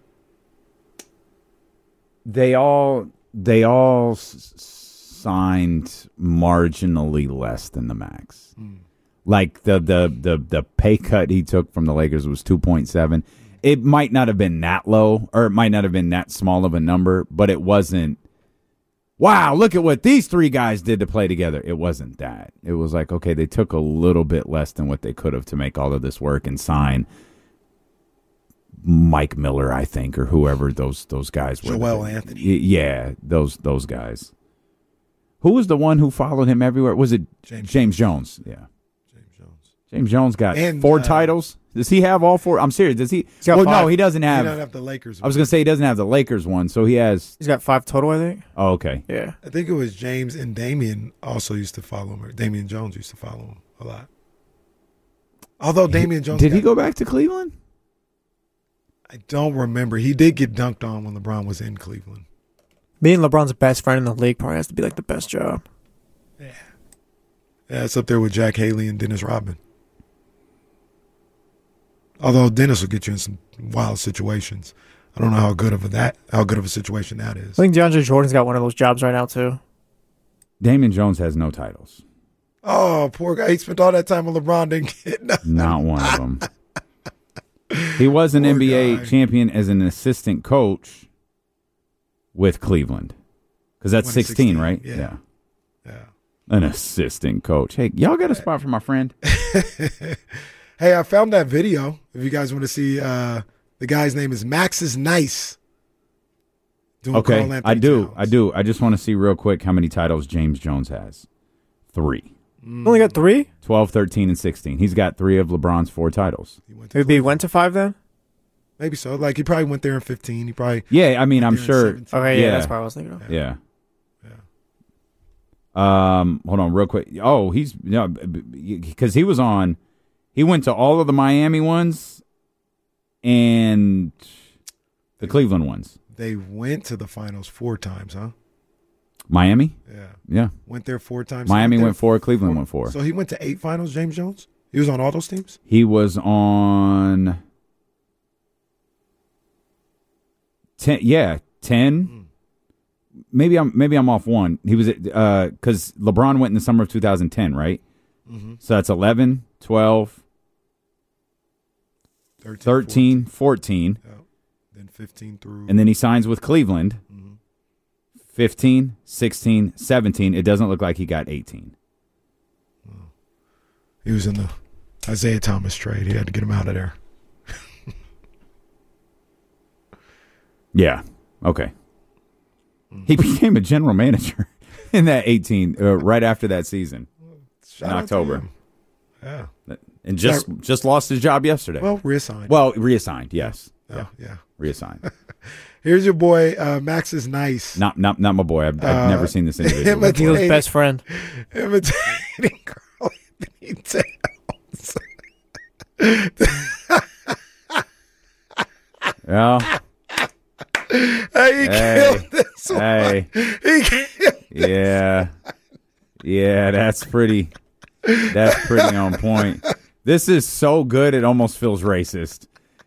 They all signed marginally less than the max. Like the pay cut he took from the Lakers was 2.7. It might not have been that low, or it might not have been that small of a number, but it wasn't, wow, look at what these 3 guys did to play together. It wasn't that. It was like, okay, they took a little bit less than what they could have to make all of this work and sign Mike Miller, I think, or whoever those guys were. Joel Anthony. Yeah, those guys. Who was the one who followed him everywhere? Was it James Jones? Yeah. James Jones got 4 titles. Does he have all 4? I'm serious. Does he? Well, no, he doesn't have. He doesn't have the Lakers one. I was going to say he doesn't have the Lakers one, so he has. He's got 5 total, I think. Oh, okay. Yeah. I think it was James and Damian also used to follow him. Or Damian Jones used to follow him a lot. Although Damian Jones. Did he go back to Cleveland? I don't remember. He did get dunked on when LeBron was in Cleveland. Being LeBron's best friend in the league probably has to be like the best job. Yeah. Yeah, it's up there with Jack Haley and Dennis Rodman. Although Dennis will get you in some wild situations. I don't know how good of a situation that is. I think DeAndre Jordan's got one of those jobs right now too. Damian Jones has no titles. Oh, poor guy. He spent all that time with LeBron, didn't get nothing. Not one of them. He was an NBA champion as an assistant coach with Cleveland. Because that's 16, right? Yeah. An assistant coach. Hey, y'all got a spot for my friend? Hey, I found that video. If you guys want to see, the guy's name is Max is Nice. Okay, I do. I just want to see real quick how many titles James Jones has. 3. Only got 3? 12, 13, and 16. He's got 3 of LeBron's 4 titles. Maybe he went to 5 then? Maybe so. Like, he probably went there in 15. He probably. Yeah, I mean, I'm sure. Okay, yeah, that's what I was thinking of. Yeah. Hold on real quick. Oh, he's, because he was on, he went to all of the Miami ones and the Cleveland ones. They went to the finals 4 times, huh? Miami? Yeah. Went there 4 times. Miami went 4, Cleveland went 4. So he went to 8 finals, James Jones? He was on all those teams? He was on 10. Yeah, 10. Maybe I'm off 1. He was because LeBron went in the summer of 2010, right? Mm-hmm. So that's 11, 12, 13, 14. Yeah. Then 15 through. And then he signs with Cleveland. 15, 16, 17. It doesn't look like he got 18. He was in the Isaiah Thomas trade. He had to get him out of there. Yeah. Okay. He became a general manager in that 18, right after that season in October. Yeah. And just lost his job yesterday. Well, reassigned. Yes. Yeah. Reassigned. Here's your boy, Max is Nice. Not my boy. I've never seen this individual. He was best friend. Imitating Carl Anthony Towns. Yeah. Hey, he killed this one. Hey. He killed Yeah. Yeah, that's pretty on point. This is so good it almost feels racist.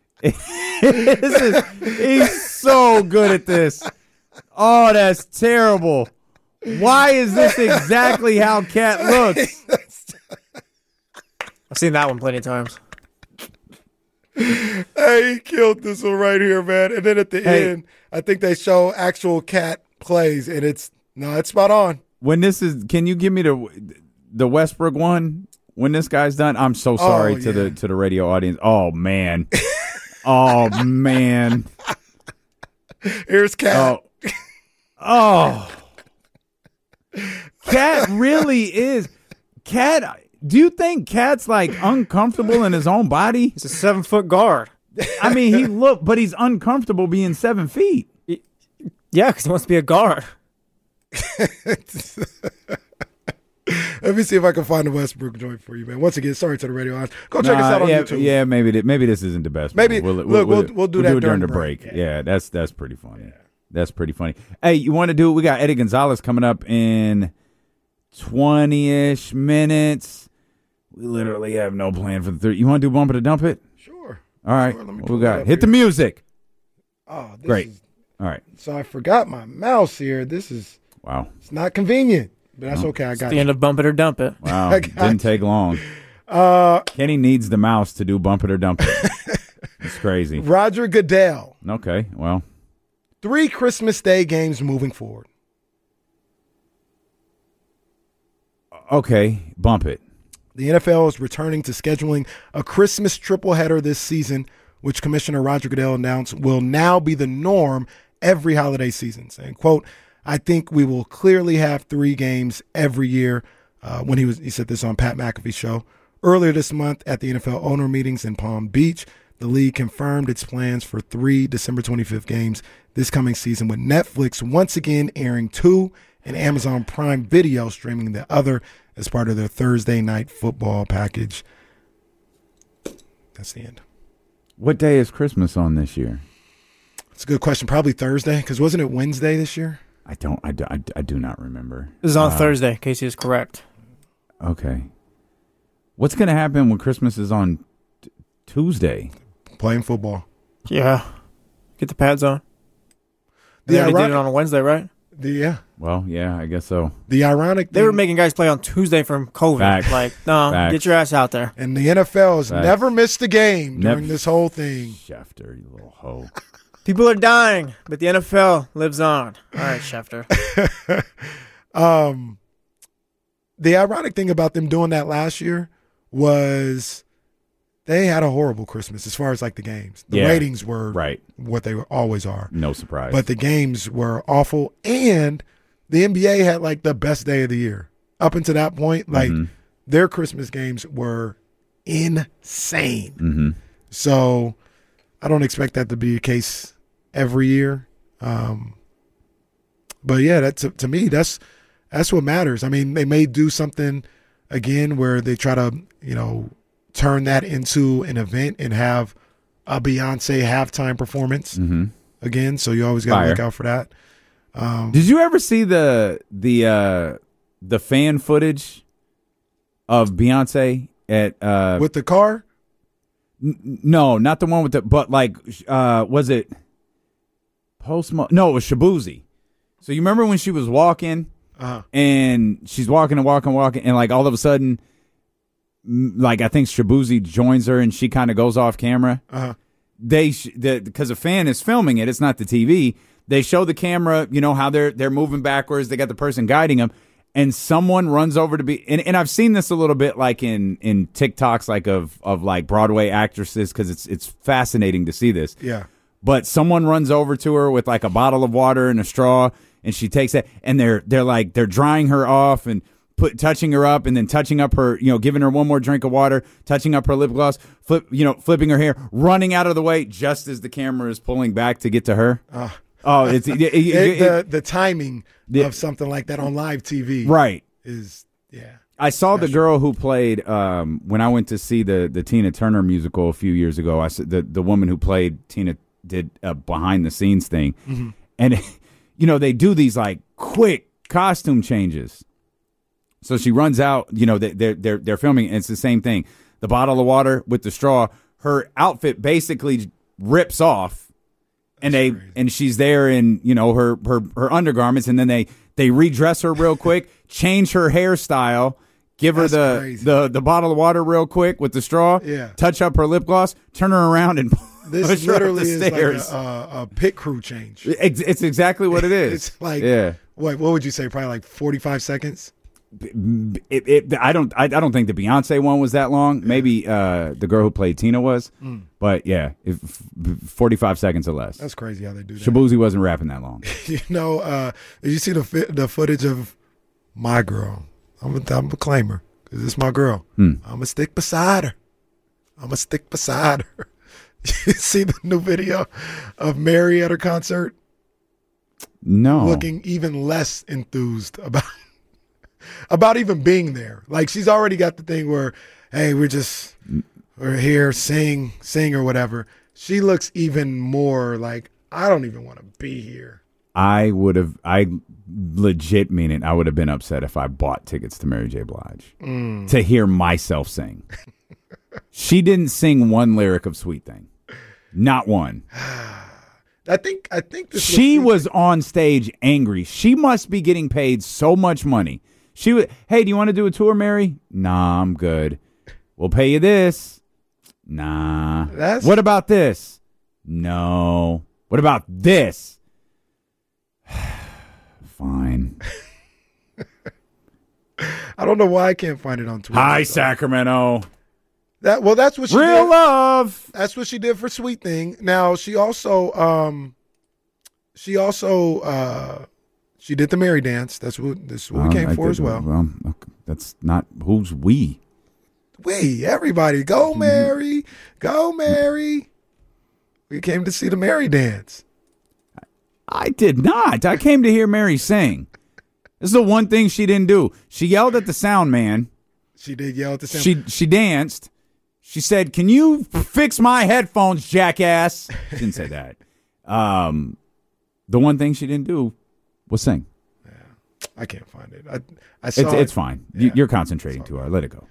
He's so good at this. Oh, that's terrible. Why is this exactly how Cat looks? I've seen that one plenty of times. Hey, he killed this one right here, man. And then at the end, I think they show actual cat plays, and it's spot on. When this is, can you give me the Westbrook one? When this guy's done, I'm so sorry to the radio audience. Oh man, oh man. Here's Cat. Oh. Cat really is. Cat. Do you think Cat's like uncomfortable in his own body? He's a 7-foot guard. I mean, but he's uncomfortable being 7 feet. Yeah, because he wants to be a guard. Let me see if I can find the Westbrook joint for you, man. Once again, sorry to the radio audience. Go check us out on YouTube. Yeah, maybe this isn't the best. Maybe we'll do that during the break. Yeah, that's pretty funny. Yeah. That's pretty funny. Hey, you want to do it? We got Eddie Gonzalez coming up in 20-ish minutes. We literally have no plan for the third. You want to do Bump It or Dump It? Sure. All right. What we got? Hit the music. Oh, great. All right. So I forgot my mouse here. This is It's not convenient, but that's okay. I got the end of Bump It or Dump It. Wow, didn't take long. Kenny needs the mouse to do Bump It or Dump It. It's crazy. Roger Goodell. Okay, well. 3 Christmas Day games moving forward. Okay, bump it. The NFL is returning to scheduling a Christmas tripleheader this season, which Commissioner Roger Goodell announced will now be the norm every holiday season, saying, quote, I think we will clearly have 3 games every year. He said this on Pat McAfee's show. Earlier this month at the NFL owner meetings in Palm Beach, the league confirmed its plans for 3 December 25th games this coming season, with Netflix once again airing 2 and Amazon Prime Video streaming the other as part of their Thursday night football package. That's the end. What day is Christmas on this year? That's a good question. Probably Thursday, because wasn't it Wednesday this year? I do not remember. This is on Thursday. Casey is correct. Okay. What's going to happen when Christmas is on Tuesday? Playing football. Yeah. Get the pads on. They already did it on a Wednesday, right? Yeah. Well, yeah, I guess so. The ironic thing, they were making guys play on Tuesday from COVID. Facts. Like, no, Facts. Get your ass out there. And the NFL has never missed a game during this whole thing. Schefter, you little hoe. People are dying, but the NFL lives on. All right, Schefter. The ironic thing about them doing that last year was they had a horrible Christmas as far as like the games. The ratings were what they always are. No surprise. But the games were awful, and the NBA had like the best day of the year. Up until that point, like their Christmas games were insane. Mm-hmm. So I don't expect that to be a case every year. But yeah, that's to me, that's what matters. I mean, they may do something again where they try to, turn that into an event and have a Beyonce halftime performance again. So you always got to look out for that. Did you ever see the fan footage of Beyonce at with the car? No, not the one with the. But like, was it Post Malone? No, it was Shabuzi. So you remember when she was walking, and she's walking, and like all of a sudden, like I think Shabuzi joins her, and she kind of goes off camera. Because a fan is filming it. It's not the TV. They show the camera, how they're moving backwards. They got the person guiding them, and someone runs over to be. And I've seen this a little bit, like in TikToks, like of like Broadway actresses, because it's fascinating to see this. Yeah. But someone runs over to her with like a bottle of water and a straw, and she takes it, and they're drying her off and touching her up, and then touching up her, giving her one more drink of water, touching up her lip gloss, flipping her hair, running out of the way just as the camera is pulling back to get to her. It's the timing of something like that on live TV, right? I saw special. The girl who played when I went to see the Tina Turner musical a few years ago. I said the woman who played Tina did a behind the scenes thing, and they do these like quick costume changes. So she runs out, they're filming, and it's the same thing. The bottle of water with the straw, her outfit basically rips off, and she's there in, her undergarments, and then they redress her real quick, change her hairstyle, give her the bottle of water real quick with the straw, touch up her lip gloss, turn her around, and this push her literally up the is stairs. like a pit crew change. It's exactly what it is. It's like, what would you say? Probably like 45 seconds? I don't think the Beyonce one was that long. Maybe the girl who played Tina was, but 45 seconds or less. That's crazy how they do that. Shabuzi wasn't rapping that long. Did you see the footage of my girl? I'm a claimer because it's my girl. I'm gonna stick beside her. You see the new video of Mary at her concert? No, looking even less enthused about even being there. Like, she's already got the thing where, hey, we're here, sing or whatever. She looks even more like, I don't even want to be here. I legit mean it. I would have been upset if I bought tickets to Mary J. Blige to hear myself sing. She didn't sing one lyric of Sweet Thing. Not one. I think she was on stage angry. She must be getting paid so much money. She would, hey, do you want to do a tour, Mary? Nah, I'm good. We'll pay you this. Nah. What about this? No. What about this? Fine. I don't know why I can't find it on Twitter. Hi, Sacramento. That's what she Real did. Love. That's what she did for Sweet Thing. Now she also she did the Mary dance. This is what we came for as well. Well, that's not who's we. We, everybody, go Mary, go Mary. We came to see the Mary dance. I did not. I came to hear Mary sing. This is the one thing she didn't do. She yelled at the sound man. She did yell at the sound man. She danced. She said, "Can you fix my headphones, jackass?" She didn't say that. The one thing she didn't do was sing. Yeah, I can't find it. I saw it's fine. Yeah. You're concentrating too hard. Let it go.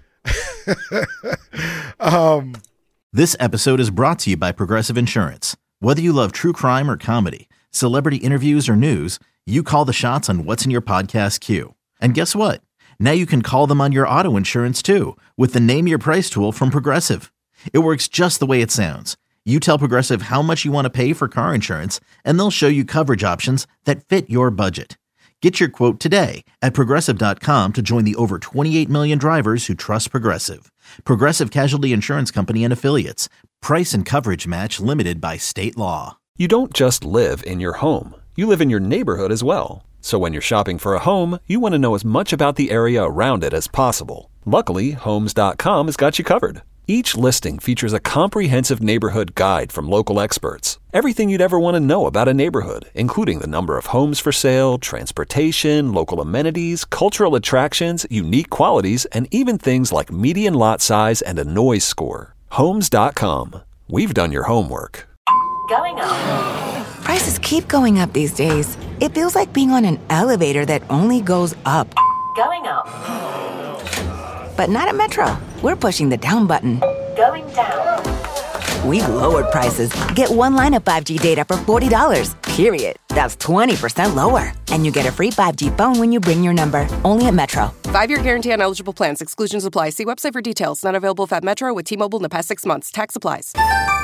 This episode is brought to you by Progressive Insurance. Whether you love true crime or comedy, celebrity interviews or news, you call the shots on what's in your podcast queue. And guess what? Now you can call them on your auto insurance too with the Name Your Price tool from Progressive. It works just the way it sounds. You tell Progressive how much you want to pay for car insurance, and they'll show you coverage options that fit your budget. Get your quote today at Progressive.com to join the over 28 million drivers who trust Progressive. Progressive Casualty Insurance Company and Affiliates. Price and coverage match limited by state law. You don't just live in your home. You live in your neighborhood as well. So when you're shopping for a home, you want to know as much about the area around it as possible. Luckily, Homes.com has got you covered. Each listing features a comprehensive neighborhood guide from local experts. Everything you'd ever want to know about a neighborhood, including the number of homes for sale, transportation, local amenities, cultural attractions, unique qualities, and even things like median lot size and a noise score. Homes.com. We've done your homework. Going up. Prices keep going up these days. It feels like being on an elevator that only goes up. Going up. But not at Metro. We're pushing the down button. Going down. We've lowered prices. Get one line of 5G data for $40, period. That's 20% lower. And you get a free 5G phone when you bring your number. Only at Metro. 5-year guarantee on eligible plans. Exclusions apply. See website for details. Not available at Metro with T-Mobile in the past 6 months. Tax applies.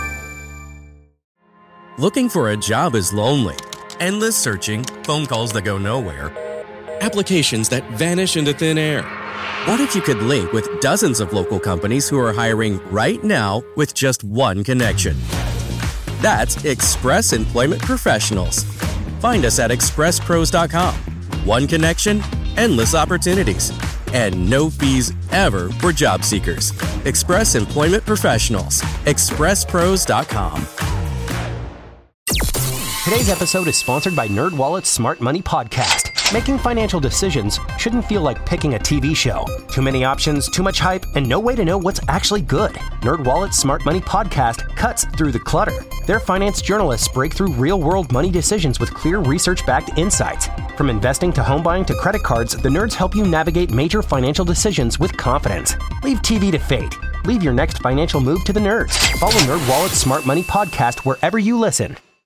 Looking for a job is lonely. Endless searching, phone calls that go nowhere, applications that vanish into thin air. What if you could link with dozens of local companies who are hiring right now with just one connection? That's Express Employment Professionals. Find us at expresspros.com. One connection, endless opportunities, and no fees ever for job seekers. Express Employment Professionals. expresspros.com. Today's episode is sponsored by NerdWallet's Smart Money Podcast. Making financial decisions shouldn't feel like picking a TV show. Too many options, too much hype, and no way to know what's actually good. NerdWallet's Smart Money Podcast cuts through the clutter. Their finance journalists break through real-world money decisions with clear research-backed insights. From investing to home buying to credit cards, the nerds help you navigate major financial decisions with confidence. Leave TV to fate. Leave your next financial move to the nerds. Follow NerdWallet's Smart Money Podcast wherever you listen.